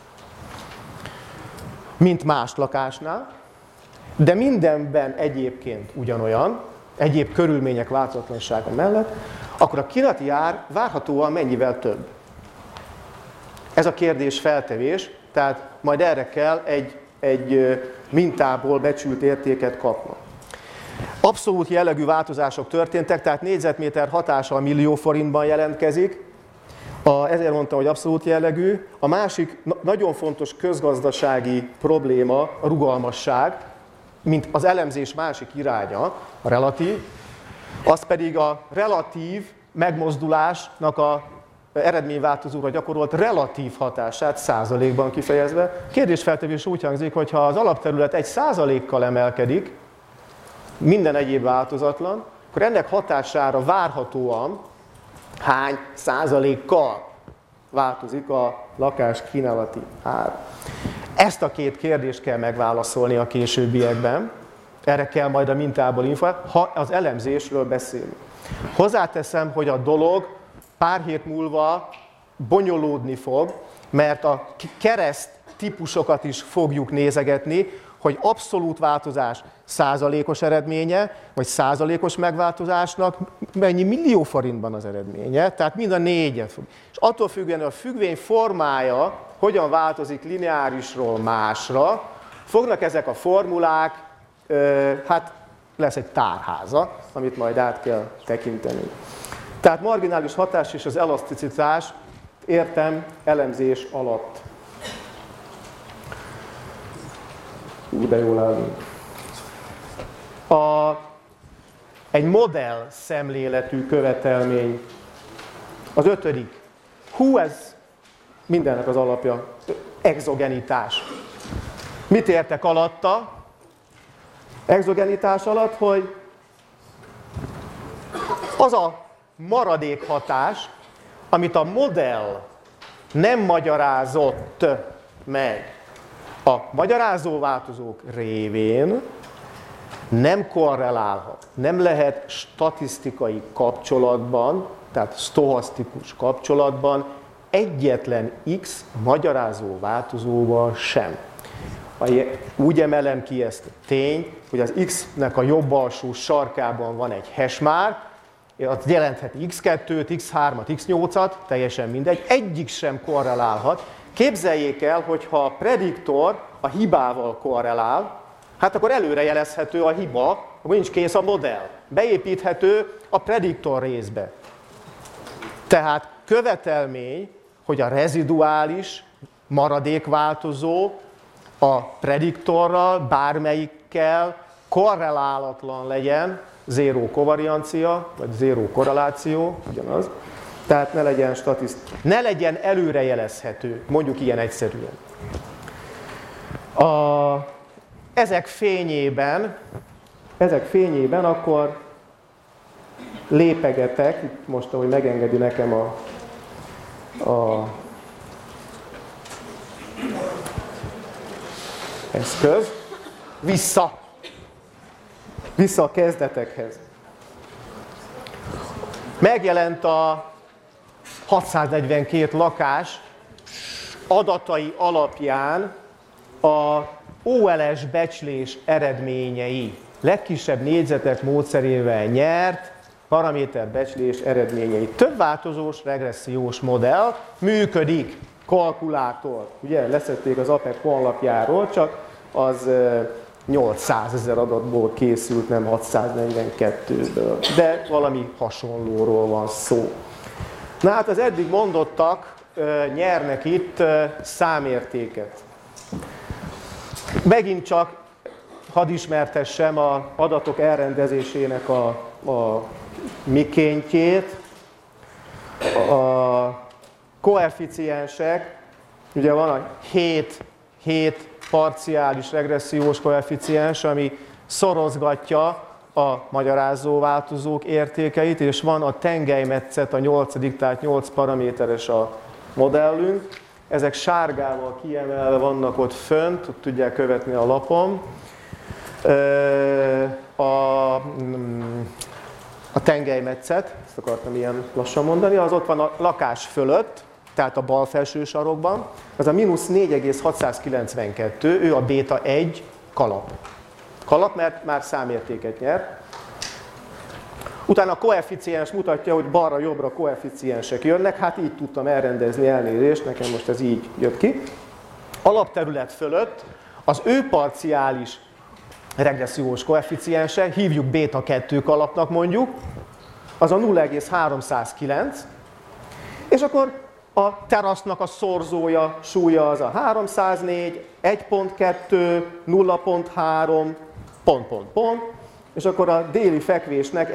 mint más lakásnál, de mindenben egyébként ugyanolyan, egyéb körülmények változatlansága mellett, akkor a kínálati ár várhatóan mennyivel több? Ez a kérdés feltevés, tehát majd erre kell egy mintából becsült értéket kapni. Abszolút jellegű változások történtek, tehát négyzetméter hatása a millió forintban jelentkezik, ezért mondtam, hogy abszolút jellegű. A másik nagyon fontos közgazdasági probléma a rugalmasság, mint az elemzés másik iránya, a relatív, az pedig a relatív megmozdulásnak a eredményváltozóra gyakorolt relatív hatását százalékban kifejezve. Kérdésfeltevés úgy hangzik, hogy ha az alapterület 1%-kal emelkedik, minden egyéb változatlan, akkor ennek hatására várhatóan hány százalékkal változik a lakás kínálati ár. Ezt a két kérdést kell megválaszolni a későbbiekben. Erre kell majd a mintából informálni, ha az elemzésről beszélünk. Hozzáteszem, hogy a dolog pár hét múlva bonyolódni fog, mert a kereszt típusokat is fogjuk nézegetni, hogy abszolút változás százalékos eredménye, vagy százalékos megváltozásnak mennyi millió forintban az eredménye, tehát mind a négyet fog. És attól függően a függvény formája hogyan változik lineárisról másra, fognak ezek a formulák, hát lesz egy tárháza, amit majd át kell tekinteni. Tehát marginális hatás és az elaszticitás értem elemzés alatt. De jól állunk. Egy modell szemléletű követelmény. Az 5. Ez mindennek az alapja. Exogenitás. Mit értek alatta? Exogenitás alatt, hogy az a maradékhatás, amit a modell nem magyarázott meg a magyarázó változók révén, nem korrelálhat, nem lehet statisztikai kapcsolatban, tehát sztochasztikus kapcsolatban egyetlen X magyarázó változóval sem. Úgy emelem ki ezt a tényt, hogy az X-nek a jobb alsó sarkában van egy hashmárk, az jelentheti X2-t, X3-at, X8-at, teljesen mindegy, egyik sem korrelálhat. Képzeljék el, hogy ha a prediktor a hibával korrelál, hát akkor előrejelezhető a hiba, akkor nincs kész a modell. Beépíthető a prediktor részbe. Tehát követelmény, hogy a reziduális maradékváltozó a prediktorral, bármelyikkel korrelálatlan legyen, zéró kovariancia, vagy zéró korreláció, ugyanaz. Tehát ne legyen ne legyen előrejelezhető, mondjuk ilyen egyszerűen. Ezek fényében akkor lépegetek, most ahogy megengedi nekem a eszköz, vissza a kezdetekhez. Megjelent a 642 lakás adatai alapján a OLS becslés eredményei, legkisebb négyzetek módszerével nyert paraméterbecslés eredményei. Több változós regressziós modell működik, kalkulátor. Ugye leszették az APEC honlapjáról, csak az 800 000 adatból készült, nem 642-ből, de valami hasonlóról van szó. Na hát az eddig mondottak nyernek itt számértéket. Megint csak hadd ismertessem az adatok elrendezésének a mikéntjét. A koeficiensek, ugye van a 7 parciális regressziós koeficiens, ami szorozgatja a magyarázó változók értékeit, és van a tengelymetszet, a 8., tehát 8 paraméteres a modellünk. Ezek sárgával kiemelve vannak ott fönt, ott tudják követni a lapon. A tengelymetszet, ezt akartam ilyen lassan mondani, az ott van a lakás fölött, tehát a bal felső sarokban, az a -4,692, ő a béta 1 kalap. Kalap, mert már számértéket nyer. Utána a koeficiens mutatja, hogy balra-jobbra koeficiensek jönnek, hát így tudtam elrendezni, elnézést, nekem most ez így jött ki. Alapterület fölött az ő parciális regressziós koeficiense, hívjuk béta 2 kalapnak mondjuk, az a 0,309, és akkor a terasznak a szorzója, súlya az a 304, 1.2, 0.3, pont, és akkor a déli fekvésnek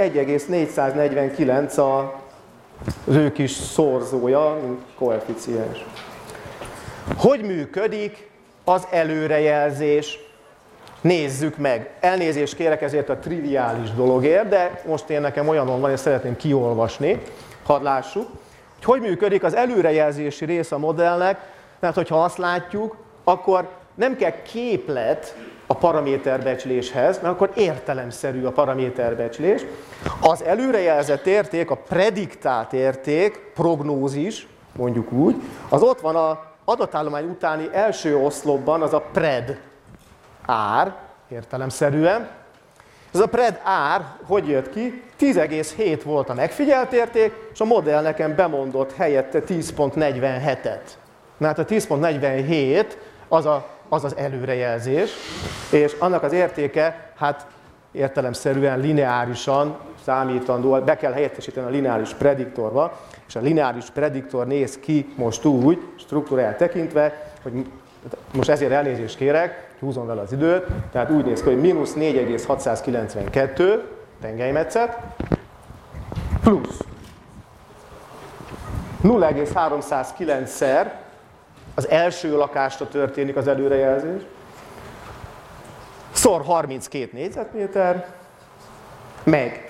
1,449 az ő kis szorzója, mint koeficiens. Hogy működik az előrejelzés? Nézzük meg. Elnézést kérek ezért a triviális dologért, de most nekem olyanon van, és szeretném kiolvasni. Hadd lássuk. Hogy működik az előrejelzési rész a modellnek, mert hogyha azt látjuk, akkor nem kell képlet a paraméterbecsléshez, mert akkor értelemszerű a paraméterbecslés. Az előrejelzett érték, a prediktált érték, prognózis, mondjuk úgy, az ott van az adatállomány utáni első oszlopban, az a pred ár, értelemszerűen. Ez a pred ár, hogy jött ki? 10,7 volt a megfigyelt érték, és a modell nekem bemondott helyette 10.47-et. Na hát a 10.47 az előrejelzés, és annak az értéke, hát értelemszerűen lineárisan számítandó, be kell helyettesíteni a lineáris prediktorba, és a lineáris prediktor néz ki most úgy, struktúráját tekintve, hogy most ezért elnézést kérek, húzom vele az időt, tehát úgy néz ki, hogy -4,692 tengelymetszet, plusz 0,309-szer az első lakásra történik az előrejelzés, szor 32 négyzetméter, meg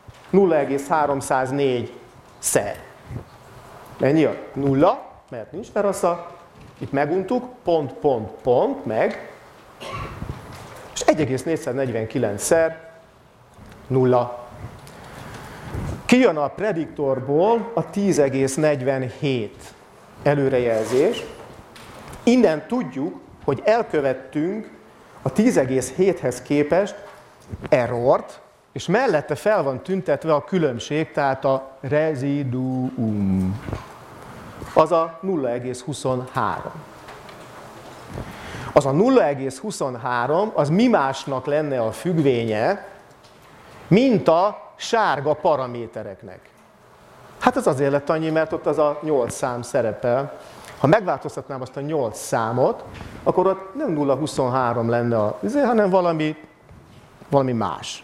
0,304-szer. Mennyi a 0, mert nincs terasza, itt meguntuk, pont, meg, és 1,449-szer 0. Kijön a prediktorból a 10,47 előrejelzés. Innen tudjuk, hogy elkövettünk a 10,7-hez képest errort, és mellette fel van tüntetve a különbség, tehát a reziduum. Az a 0,23. Az a 0,23, az mi másnak lenne a függvénye, mint a sárga paramétereknek. Hát az azért lett annyi, mert ott az a 8 szám szerepel. Ha megváltoztatnám azt a 8 számot, akkor ott nem 0,23 lenne hanem valami más.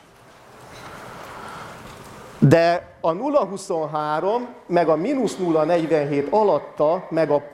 De a 0,23, meg a -0,47 alatta, meg a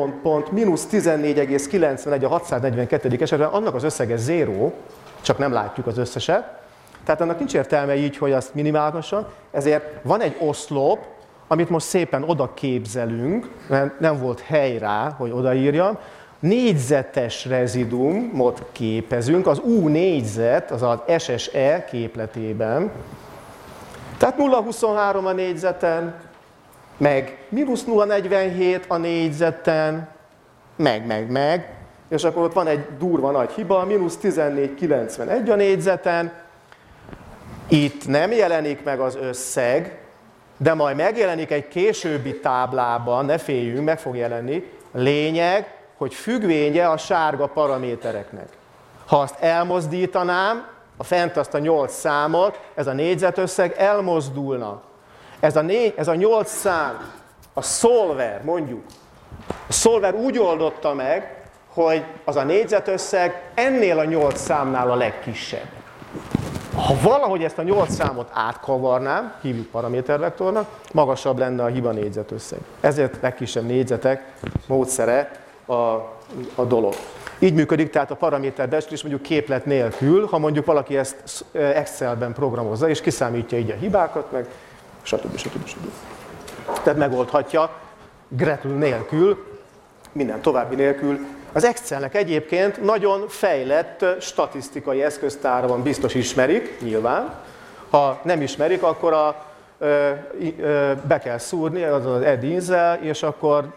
-14,91 a 642. esetben, annak az összege 0, csak nem látjuk az összeset. Tehát annak nincs értelme így, hogy azt minimálgassam, ezért van egy oszlop, amit most szépen oda képzelünk, mert nem volt hely rá, hogy odaírjam. Négyzetes rezidumot képezünk, az U négyzet, az az SSE képletében. Tehát 0,23 a négyzeten, meg -0,47 a négyzeten, meg, és akkor ott van egy durva nagy hiba, -14,91 a négyzeten. Itt nem jelenik meg az összeg, de majd megjelenik egy későbbi táblában, ne féljünk, meg fog jelenni. Lényeg, hogy függvénye a sárga paramétereknek. Ha azt elmozdítanám, fent azt a 8 számot, ez a négyzetösszeg elmozdulna. Ez a 8 szám, a Solver, mondjuk. A Solver úgy oldotta meg, hogy az a négyzetösszeg ennél a 8 számnál a legkisebb. Ha valahogy ezt a 8 számot átkavarnám, hívjuk paramétervektornak, magasabb lenne a hiba négyzetösszeg. Ezért legkisebb négyzetek módszere a dolog. Így működik tehát a paraméterbecslés mondjuk képlet nélkül, ha mondjuk valaki ezt Excelben programozza, és kiszámítja így a hibákat, meg stb. Tehát megoldhatja gretl nélkül, minden további nélkül. Az Excelnek egyébként nagyon fejlett statisztikai eszköztára van, biztos ismerik, nyilván. Ha nem ismerik, akkor be kell szúrni az add-ins-zel, és akkor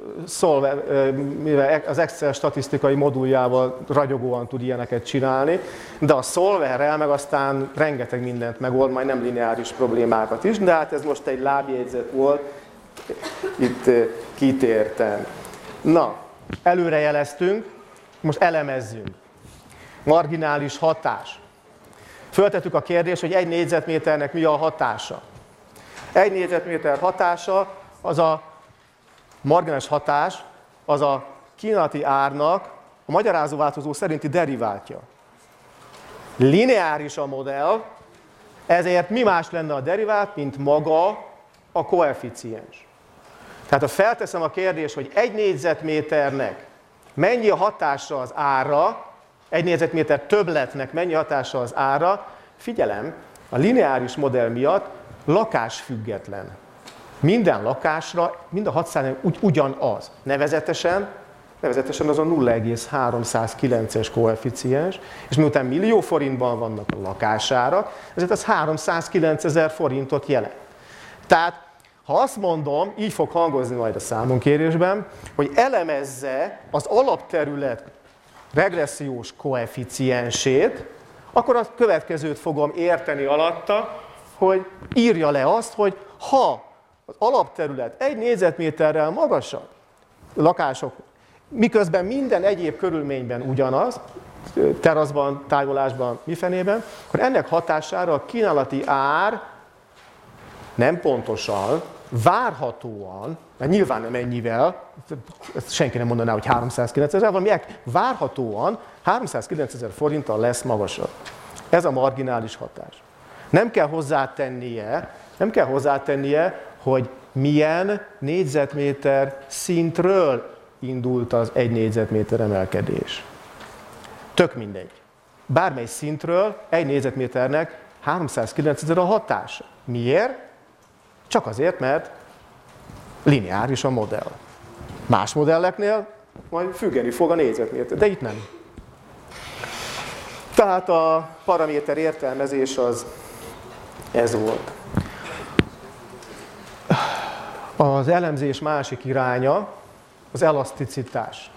mivel az Excel statisztikai moduljával ragyogóan tud ilyeneket csinálni, de a Solverrel meg aztán rengeteg mindent megold, majd nem lineáris problémákat is, de hát ez most egy lábjegyzet volt, itt kitértem. Na, előrejeleztünk, most elemezzünk. Marginális hatás. Föltettük a kérdést, hogy egy négyzetméternek mi a hatása. Egy négyzetméter hatása, az a marginális hatás, az a kínálati árnak a magyarázó változó szerinti deriváltja. Lineáris a modell, ezért mi más lenne a derivált, mint maga a koeficiens. Tehát ha felteszem a kérdést, hogy egy négyzetméternek mennyi a hatása az ára, egy négyzetméter többletnek mennyi hatása az ára, figyelem, a lineáris modell miatt lakásfüggetlen. Minden lakásra, mind a 600 ugyanaz. Nevezetesen az a 0,309-es koeficiens, és miután millió forintban vannak a lakásárak, ezért az 309 000 forintot jelent. Tehát, ha azt mondom, így fog hangozni majd a számonkérésben, hogy elemezze az alapterület regressziós koeficiensét, akkor a következőt fogom érteni alatta, hogy írja le azt, hogy ha az alapterület egy négyzetméterrel magasabb lakások, miközben minden egyéb körülményben ugyanaz, teraszban, tájolásban, mifenében, akkor ennek hatására a kínálati ár nem pontosan, várhatóan, mert nyilván nem ennyivel, ezt senki nem mondaná, hogy 309 000, valami várhatóan 309 000 forinttal lesz magasabb. Ez a marginális hatás. Nem kell hozzátennie, hogy milyen négyzetméter szintről indult az egy négyzetméter emelkedés. Tök mindegy. Bármely szintről egy négyzetméternek 309 000 a hatása. Miért? Csak azért, mert lineáris a modell. Más modelleknél majd függeni fog a négyzetméter, de itt nem. Tehát a paraméter értelmezés az ez volt. Az elemzés másik iránya az elaszticitás.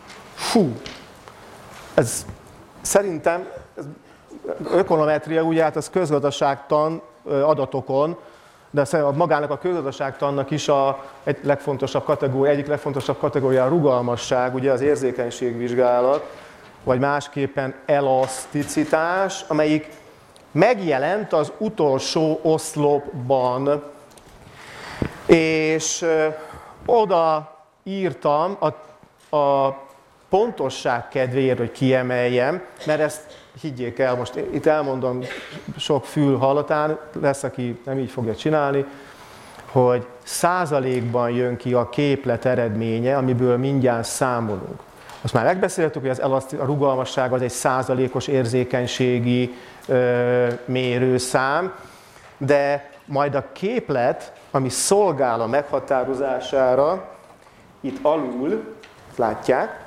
Ez szerintem ökonometria, ugye hát az közgazdaságtan adatokon, de magának a közgazdaságtannak is egyik legfontosabb kategória a rugalmasság, ugye az érzékenységvizsgálat, vagy másképpen elaszticitás, amelyik megjelent az utolsó oszlopban. És oda írtam a pontosság kedvéért, hogy kiemeljem, mert ezt higgyék el, most itt elmondom sok fül hallatán, lesz, aki nem így fogja csinálni, hogy százalékban jön ki a képlet eredménye, amiből mindjárt számolunk. Azt már megbeszéltük, hogy a rugalmasság az egy százalékos érzékenységi mérőszám, de majd a képlet, ami szolgál a meghatározására, itt alul, látják,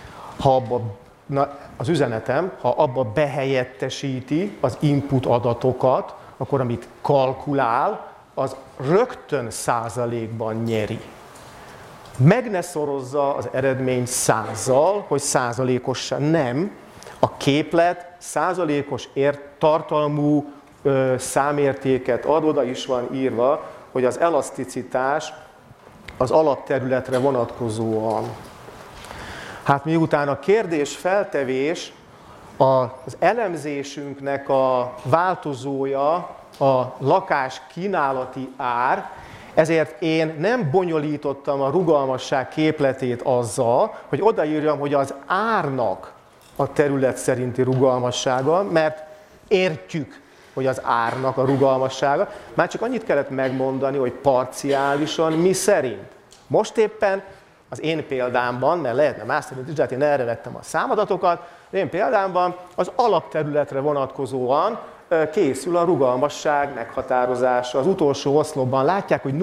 az üzenetem, ha abba behelyettesíti az input adatokat, akkor amit kalkulál, az rögtön százalékban nyeri. Meg ne szorozza az eredmény 100-zal, hogy százalékosan nem. A képlet százalékos tartalmú számértéket ad, oda is van írva, hogy az elaszticitás az alapterületre vonatkozóan. Hát miután a kérdés feltevés Az elemzésünknek a változója a lakás kínálati ár, ezért én nem bonyolítottam a rugalmasság képletét azzal, hogy odaírjam, hogy az árnak a terület szerinti rugalmassága, mert értjük, hogy az árnak a rugalmassága. Már csak annyit kellett megmondani, hogy parciálisan mi szerint. Most éppen az én példámban, mert lehetne más szerint is, de hát én erre vettem a számadatokat, az én példámban az alapterületre vonatkozóan készül a rugalmasság meghatározása. Az utolsó oszlopban látják, hogy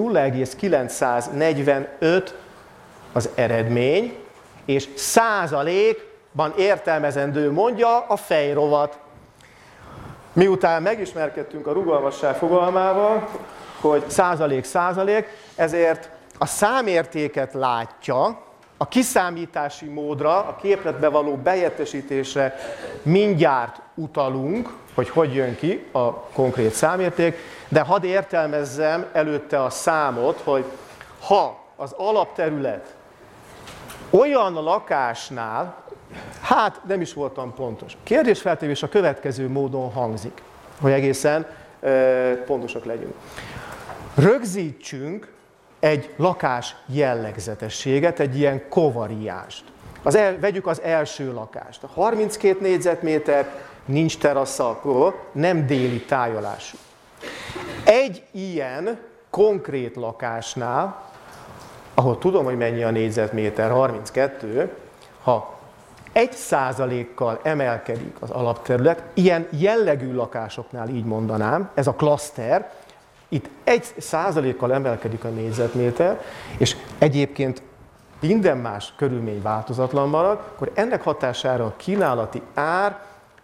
0,945 az eredmény, és százalékban értelmezendő mondja a fejrovat. Miután megismerkedtünk a rugalmasság fogalmával, hogy százalék, ezért a számértéket látja, a kiszámítási módra, a képletbe való beértesítésre mindjárt utalunk, hogy jön ki a konkrét számérték, de hadd értelmezzem előtte a számot, hogy ha az alapterület olyan lakásnál, hát nem is voltam pontos. Kérdésfeltevés a következő módon hangzik, hogy egészen pontosak legyünk. Rögzítsünk egy lakás jellegzetességet, egy ilyen kovariánst. Vegyük az első lakást. A 32 négyzetméter, nincs terasza, nem déli tájolású. Egy ilyen konkrét lakásnál, ahol tudom, hogy mennyi a négyzetméter, 32, ha 1%-kal emelkedik az alapterület, ilyen jellegű lakásoknál így mondanám, ez a klaszter, itt 1%-kal emelkedik a négyzetméter, és egyébként minden más körülmény változatlan marad, akkor ennek hatására a kínálati ár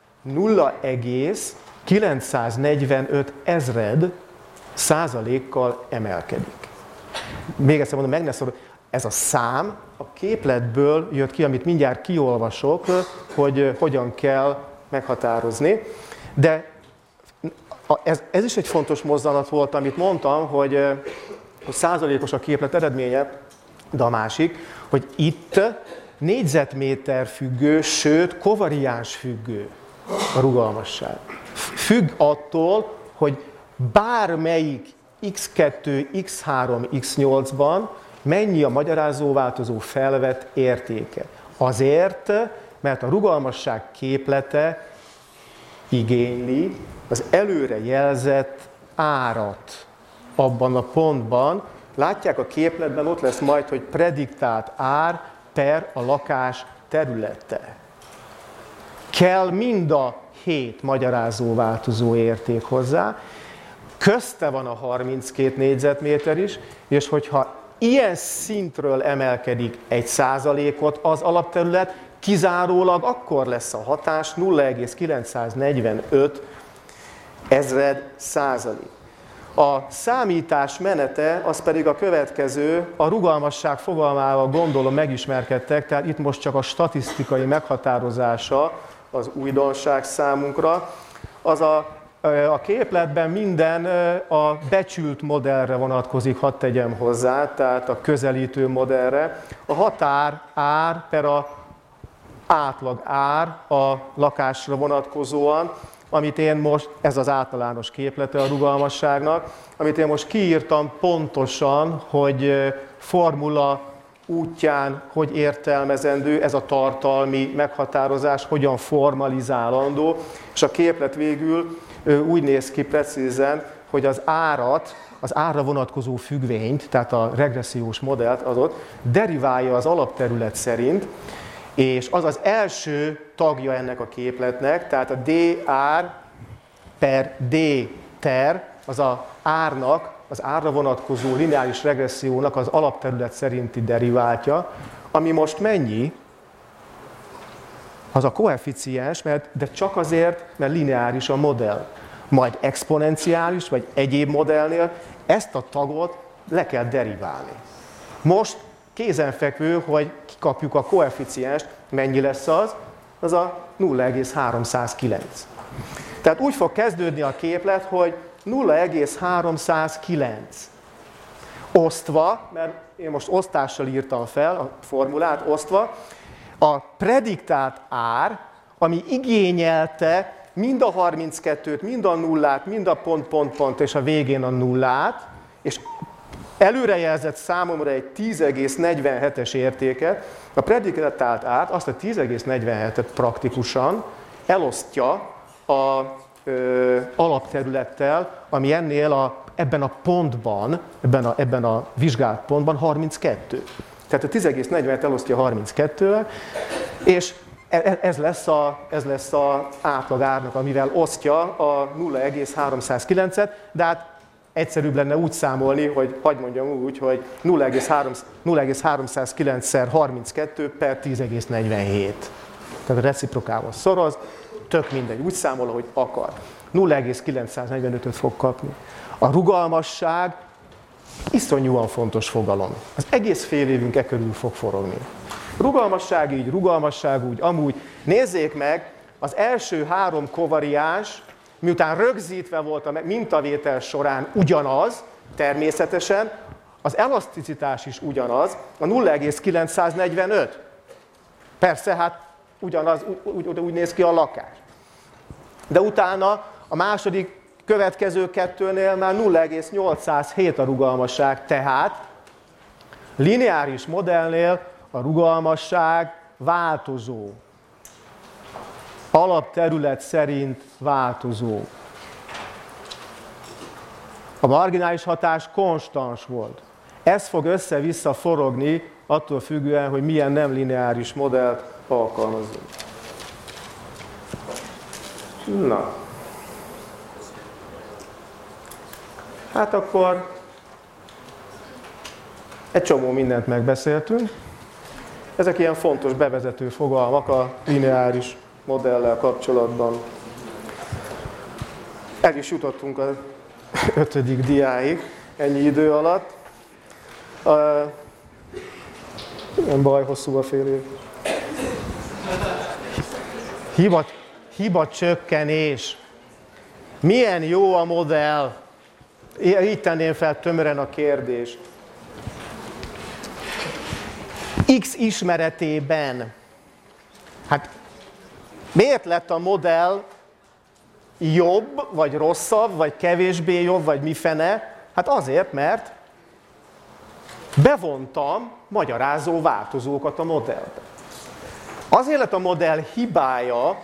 0,945 százalékkal emelkedik. Még egyszer mondom, meg ne szorul, ez a szám a képletből jött ki, amit mindjárt kiolvasok, hogy hogyan kell meghatározni. De ez is egy fontos mozzanat volt, amit mondtam, hogy százalékos a képlet eredménye, de a másik, hogy itt négyzetméter függő, sőt kovariáns függő a rugalmasság. Függ attól, hogy bármelyik x2, x3, x8-ban mennyi a magyarázóváltozó felvett értéke. Azért, mert a rugalmasság képlete igényli az előre jelzett árat abban a pontban. Látják a képletben, ott lesz majd, hogy prediktált ár per a lakás területe. Kell mind a 7 magyarázóváltozó érték hozzá, közte van a 32 négyzetméter is, és hogyha ilyen szintről emelkedik 1%-ot az alapterület, kizárólag akkor lesz a hatás 0,945 százalék. A számítás menete az pedig a következő, a rugalmasság fogalmával gondolom megismerkedtek, tehát itt most csak a statisztikai meghatározása az újdonság számunkra. Az a képletben minden a becsült modellre vonatkozik, hadd tegyem hozzá, tehát a közelítő modellre. A határ ár per a átlag ár a lakásra vonatkozóan, amit én most, ez az általános képlete a rugalmasságnak, amit én most kiírtam pontosan, hogy formula útján hogy értelmezendő, ez a tartalmi meghatározás, hogyan formalizálandó, és a képlet végül úgy néz ki precízen, hogy az árat, az árra vonatkozó függvényt, tehát a regressziós modellt adott, deriválja az alapterület szerint, és az az első tagja ennek a képletnek, tehát a dr per d-ter, az az árnak, az árra vonatkozó lineáris regressziónak az alapterület szerinti deriváltja, ami most mennyi? Az a koeficiens, de csak azért, mert lineáris a modell. Majd exponenciális, vagy egyéb modellnél ezt a tagot le kell deriválni. Most kézenfekvő, hogy kikapjuk a koeficienst, mennyi lesz az? Az a 0,309. Tehát úgy fog kezdődni a képlet, hogy 0,309 osztva, mert én most osztással írtam fel a formulát, osztva, a prediktált ár ami igényelte mind a 32-t, mind a nullát, mind a pont, és a végén a nullát, és előrejelzett számomra egy 10,47-es értéket, a predikátált át azt a 10,47-et praktikusan elosztja az alapterülettel, ami ebben a pontban, ebben a vizsgált pontban 32. Tehát a 10,40-et elosztja 32-vel, és ez lesz az átlag árnak, amivel osztja a 0,309-et, de hát egyszerűbb lenne úgy számolni, hogy hagyd mondjam úgy, hogy 0,309 × 32 per 10,47. Tehát a reciprokával szoroz, tök mindegy, úgy számol, ahogy akar. 0,945-öt fog kapni. A rugalmasság iszonyúan fontos fogalom. Az egész fél évünk körül fog forogni. Rugalmasság így, rugalmasság úgy, amúgy. Nézzék meg, az első 3 kovariáns, miután rögzítve volt a mintavétel során ugyanaz, természetesen, az elaszticitás is ugyanaz, a 0,945. Persze, hát ugyanaz, úgy néz ki a lakás. De utána a második következő kettőnél már 0,807 a rugalmasság, tehát lineáris modellnél a rugalmasság változó. Alapterület szerint változó. A marginális hatás konstans volt. Ez fog össze-vissza forogni, attól függően, hogy milyen nem lineáris modellt alkalmazunk. Na. Hát akkor egy csomó mindent megbeszéltünk. Ezek ilyen fontos bevezető fogalmak a lineáris modellel kapcsolatban. El is jutottunk az 5. diáig ennyi idő alatt. Nem baj, hosszú a fél év. Hiba csökkenés. Milyen jó a modell? Így tenném fel tömören a kérdést. X ismeretében. Hát miért lett a modell jobb, vagy rosszabb, vagy kevésbé jobb, vagy mifene? Hát azért, mert bevontam magyarázó változókat a modellbe. Azért lett a modell hibája,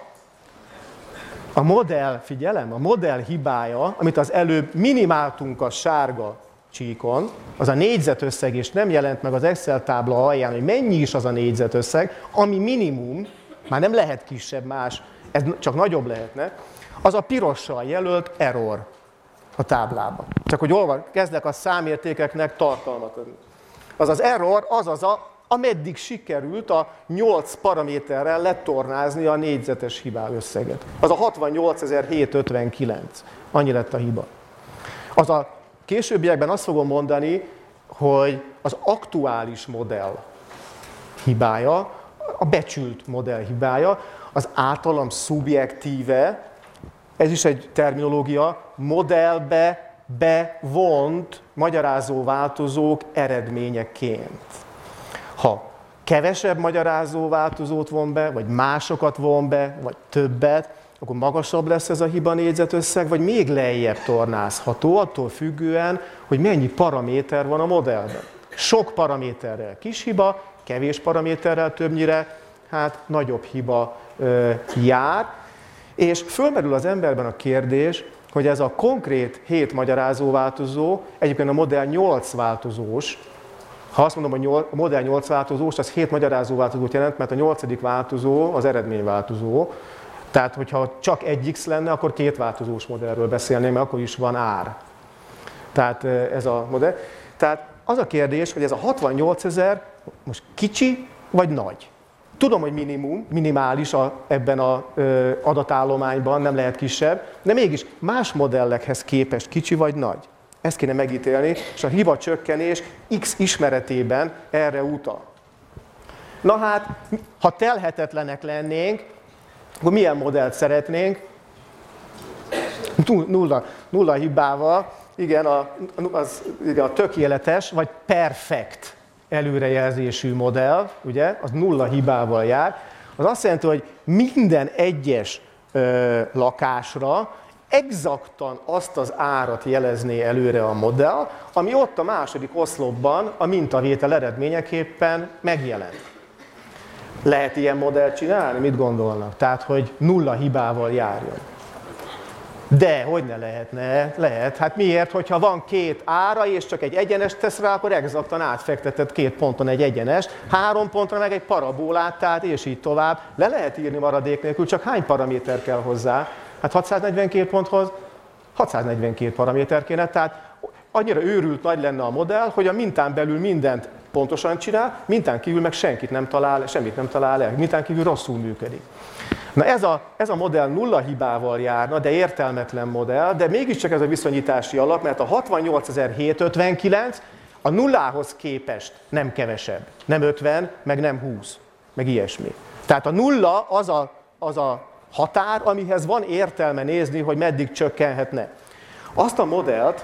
a modell hibája, amit az előbb minimáltunk a sárga csíkon, az a négyzetösszeg, és nem jelent meg az Excel tábla alján, hogy mennyi is az a négyzetösszeg, ami minimum, már nem lehet kisebb más, ez csak nagyobb lehetne, az a pirossal jelölt error a táblában. Csak hogy kezdek a számértékeknek tartalmat adni. Az az error, ameddig sikerült a 8 paraméterrel letornázni a négyzetes hibá összeget. Az a 68.759. Annyi lett a hiba. Az a későbbiekben azt fogom mondani, hogy az aktuális modell hibája, a becsült modell hibája, az általam szubjektíve, ez is egy terminológia, modellbe bevont magyarázó változók eredményeként. Ha kevesebb magyarázó változót von be, vagy másokat von be, vagy többet, akkor magasabb lesz ez a hiba négyzetösszeg, vagy még lejjebb tornázható, attól függően, hogy mennyi paraméter van a modellben. Sok paraméterrel kis hiba, kevés paraméterrel többnyire, hát nagyobb hiba jár. És fölmerül az emberben a kérdés, hogy ez a konkrét 7 magyarázó változó, egyébként a modell 8 változós. Ha azt mondom, hogy a modell 8 változós, az 7 magyarázó változót jelent, mert a 8. változó az eredményváltozó. Tehát, hogyha csak 1x lenne, akkor 2 változós modellről beszélném, mert akkor is van ár. Tehát ez a modell. Tehát az a kérdés, hogy ez a 68 000 most kicsi vagy nagy? Tudom, hogy minimális ebben az adatállományban, nem lehet kisebb, de mégis más modellekhez képest kicsi vagy nagy. Ezt kéne megítélni, és a hiba csökkenés X ismeretében erre utal. Na hát, ha telhetetlenek lennénk, akkor milyen modellt szeretnénk? Nulla hibával, igen, a tökéletes vagy perfekt előrejelzésű modell, ugye, az nulla hibával jár. Az azt jelenti, hogy minden egyes lakásra exaktan azt az árat jelezné előre a modell, ami ott a második oszlopban a mintavétel eredményeképpen megjelent. Lehet ilyen modellt csinálni? Mit gondolnak? Tehát, hogy nulla hibával járjon. De, hogy ne lehetne? Lehet. Hát miért? Hogyha van két ára, és csak egy egyenest tesz rá, akkor exaktan átfektetett 2 ponton egy egyenest, 3 pontra meg egy parabolát, tehát és így tovább. Le lehet írni maradék nélkül, csak hány paraméter kell hozzá? Hát 642 ponthoz 642 paraméter kéne, tehát annyira őrült nagy lenne a modell, hogy a mintán belül mindent pontosan csinál, mintán kívül meg semmit nem talál el, mintán kívül rosszul működik. Na ez a modell nulla hibával járna, de értelmetlen modell, de mégiscsak ez a viszonyítási alap, mert a 68.759 a nullához képest nem kevesebb, nem 50, meg nem 20, meg ilyesmi. Tehát a nulla az a határ, amihez van értelme nézni, hogy meddig csökkenhetne. Azt a modellt,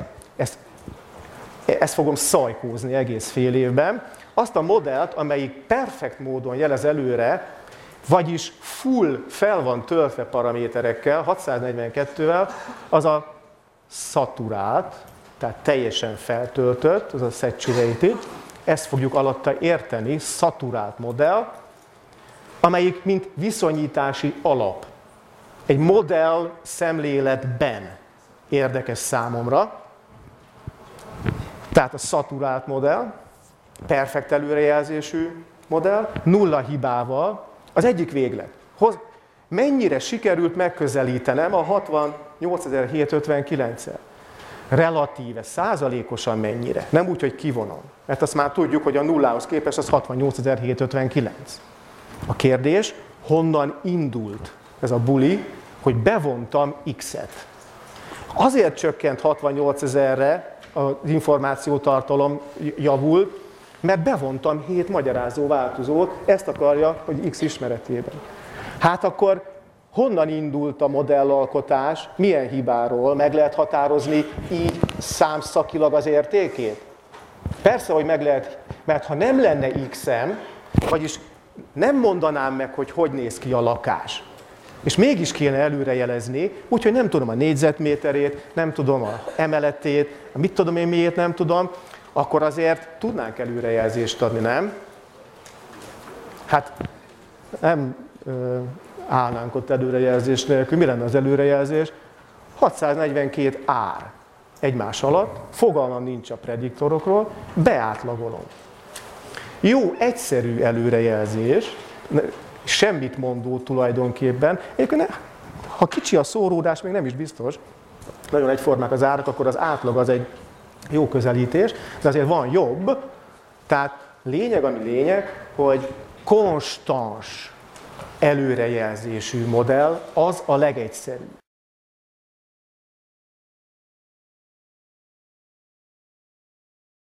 ezt fogom szajkózni egész fél évben, azt a modellt, amelyik perfekt módon jelez előre, vagyis full fel van töltve paraméterekkel, 642-vel, az a szaturált, tehát teljesen feltöltött, az a saturated, ezt fogjuk alatta érteni, szaturált modell, amelyik mint viszonyítási alap, egy modell szemléletben érdekes számomra, tehát a szaturált modell, perfekt előrejelzésű modell, nulla hibával, az egyik véglet. Mennyire sikerült megközelítenem a 68.759-el? Relatíve, százalékosan mennyire? Nem úgy, hogy kivonom. Mert azt már tudjuk, hogy a nullához képest az 68.759. A kérdés, honnan indult ez a buli, hogy bevontam X-et. Azért csökkent 68 000-re az információtartalom javult, mert bevontam 7 magyarázó változót, ezt akarja, hogy X ismeretében. Hát akkor honnan indult a modellalkotás, milyen hibáról meg lehet határozni így számszakilag az értékét? Persze, hogy meg lehet, mert ha nem lenne X-em, vagyis nem mondanám meg, hogy néz ki a lakás, és mégis kéne előrejelezni, úgyhogy nem tudom a négyzetméterét, nem tudom a emeletét, mit tudom én miért nem tudom, akkor azért tudnánk előrejelzést adni, nem? Hát nem állnánk ott előrejelzés nélkül. Mi lenne az előrejelzés? 642 ár egymás alatt, fogalmam nincs a prediktorokról, beátlagolom. Jó, egyszerű előrejelzés, semmit mondó tulajdonképpen. Egyébként, ha kicsi a szóródás, még nem is biztos, nagyon egyformák az árak, akkor az átlag az egy jó közelítés, de azért van jobb, tehát lényeg, ami lényeg, hogy konstans előrejelzésű modell az a legegyszerűbb.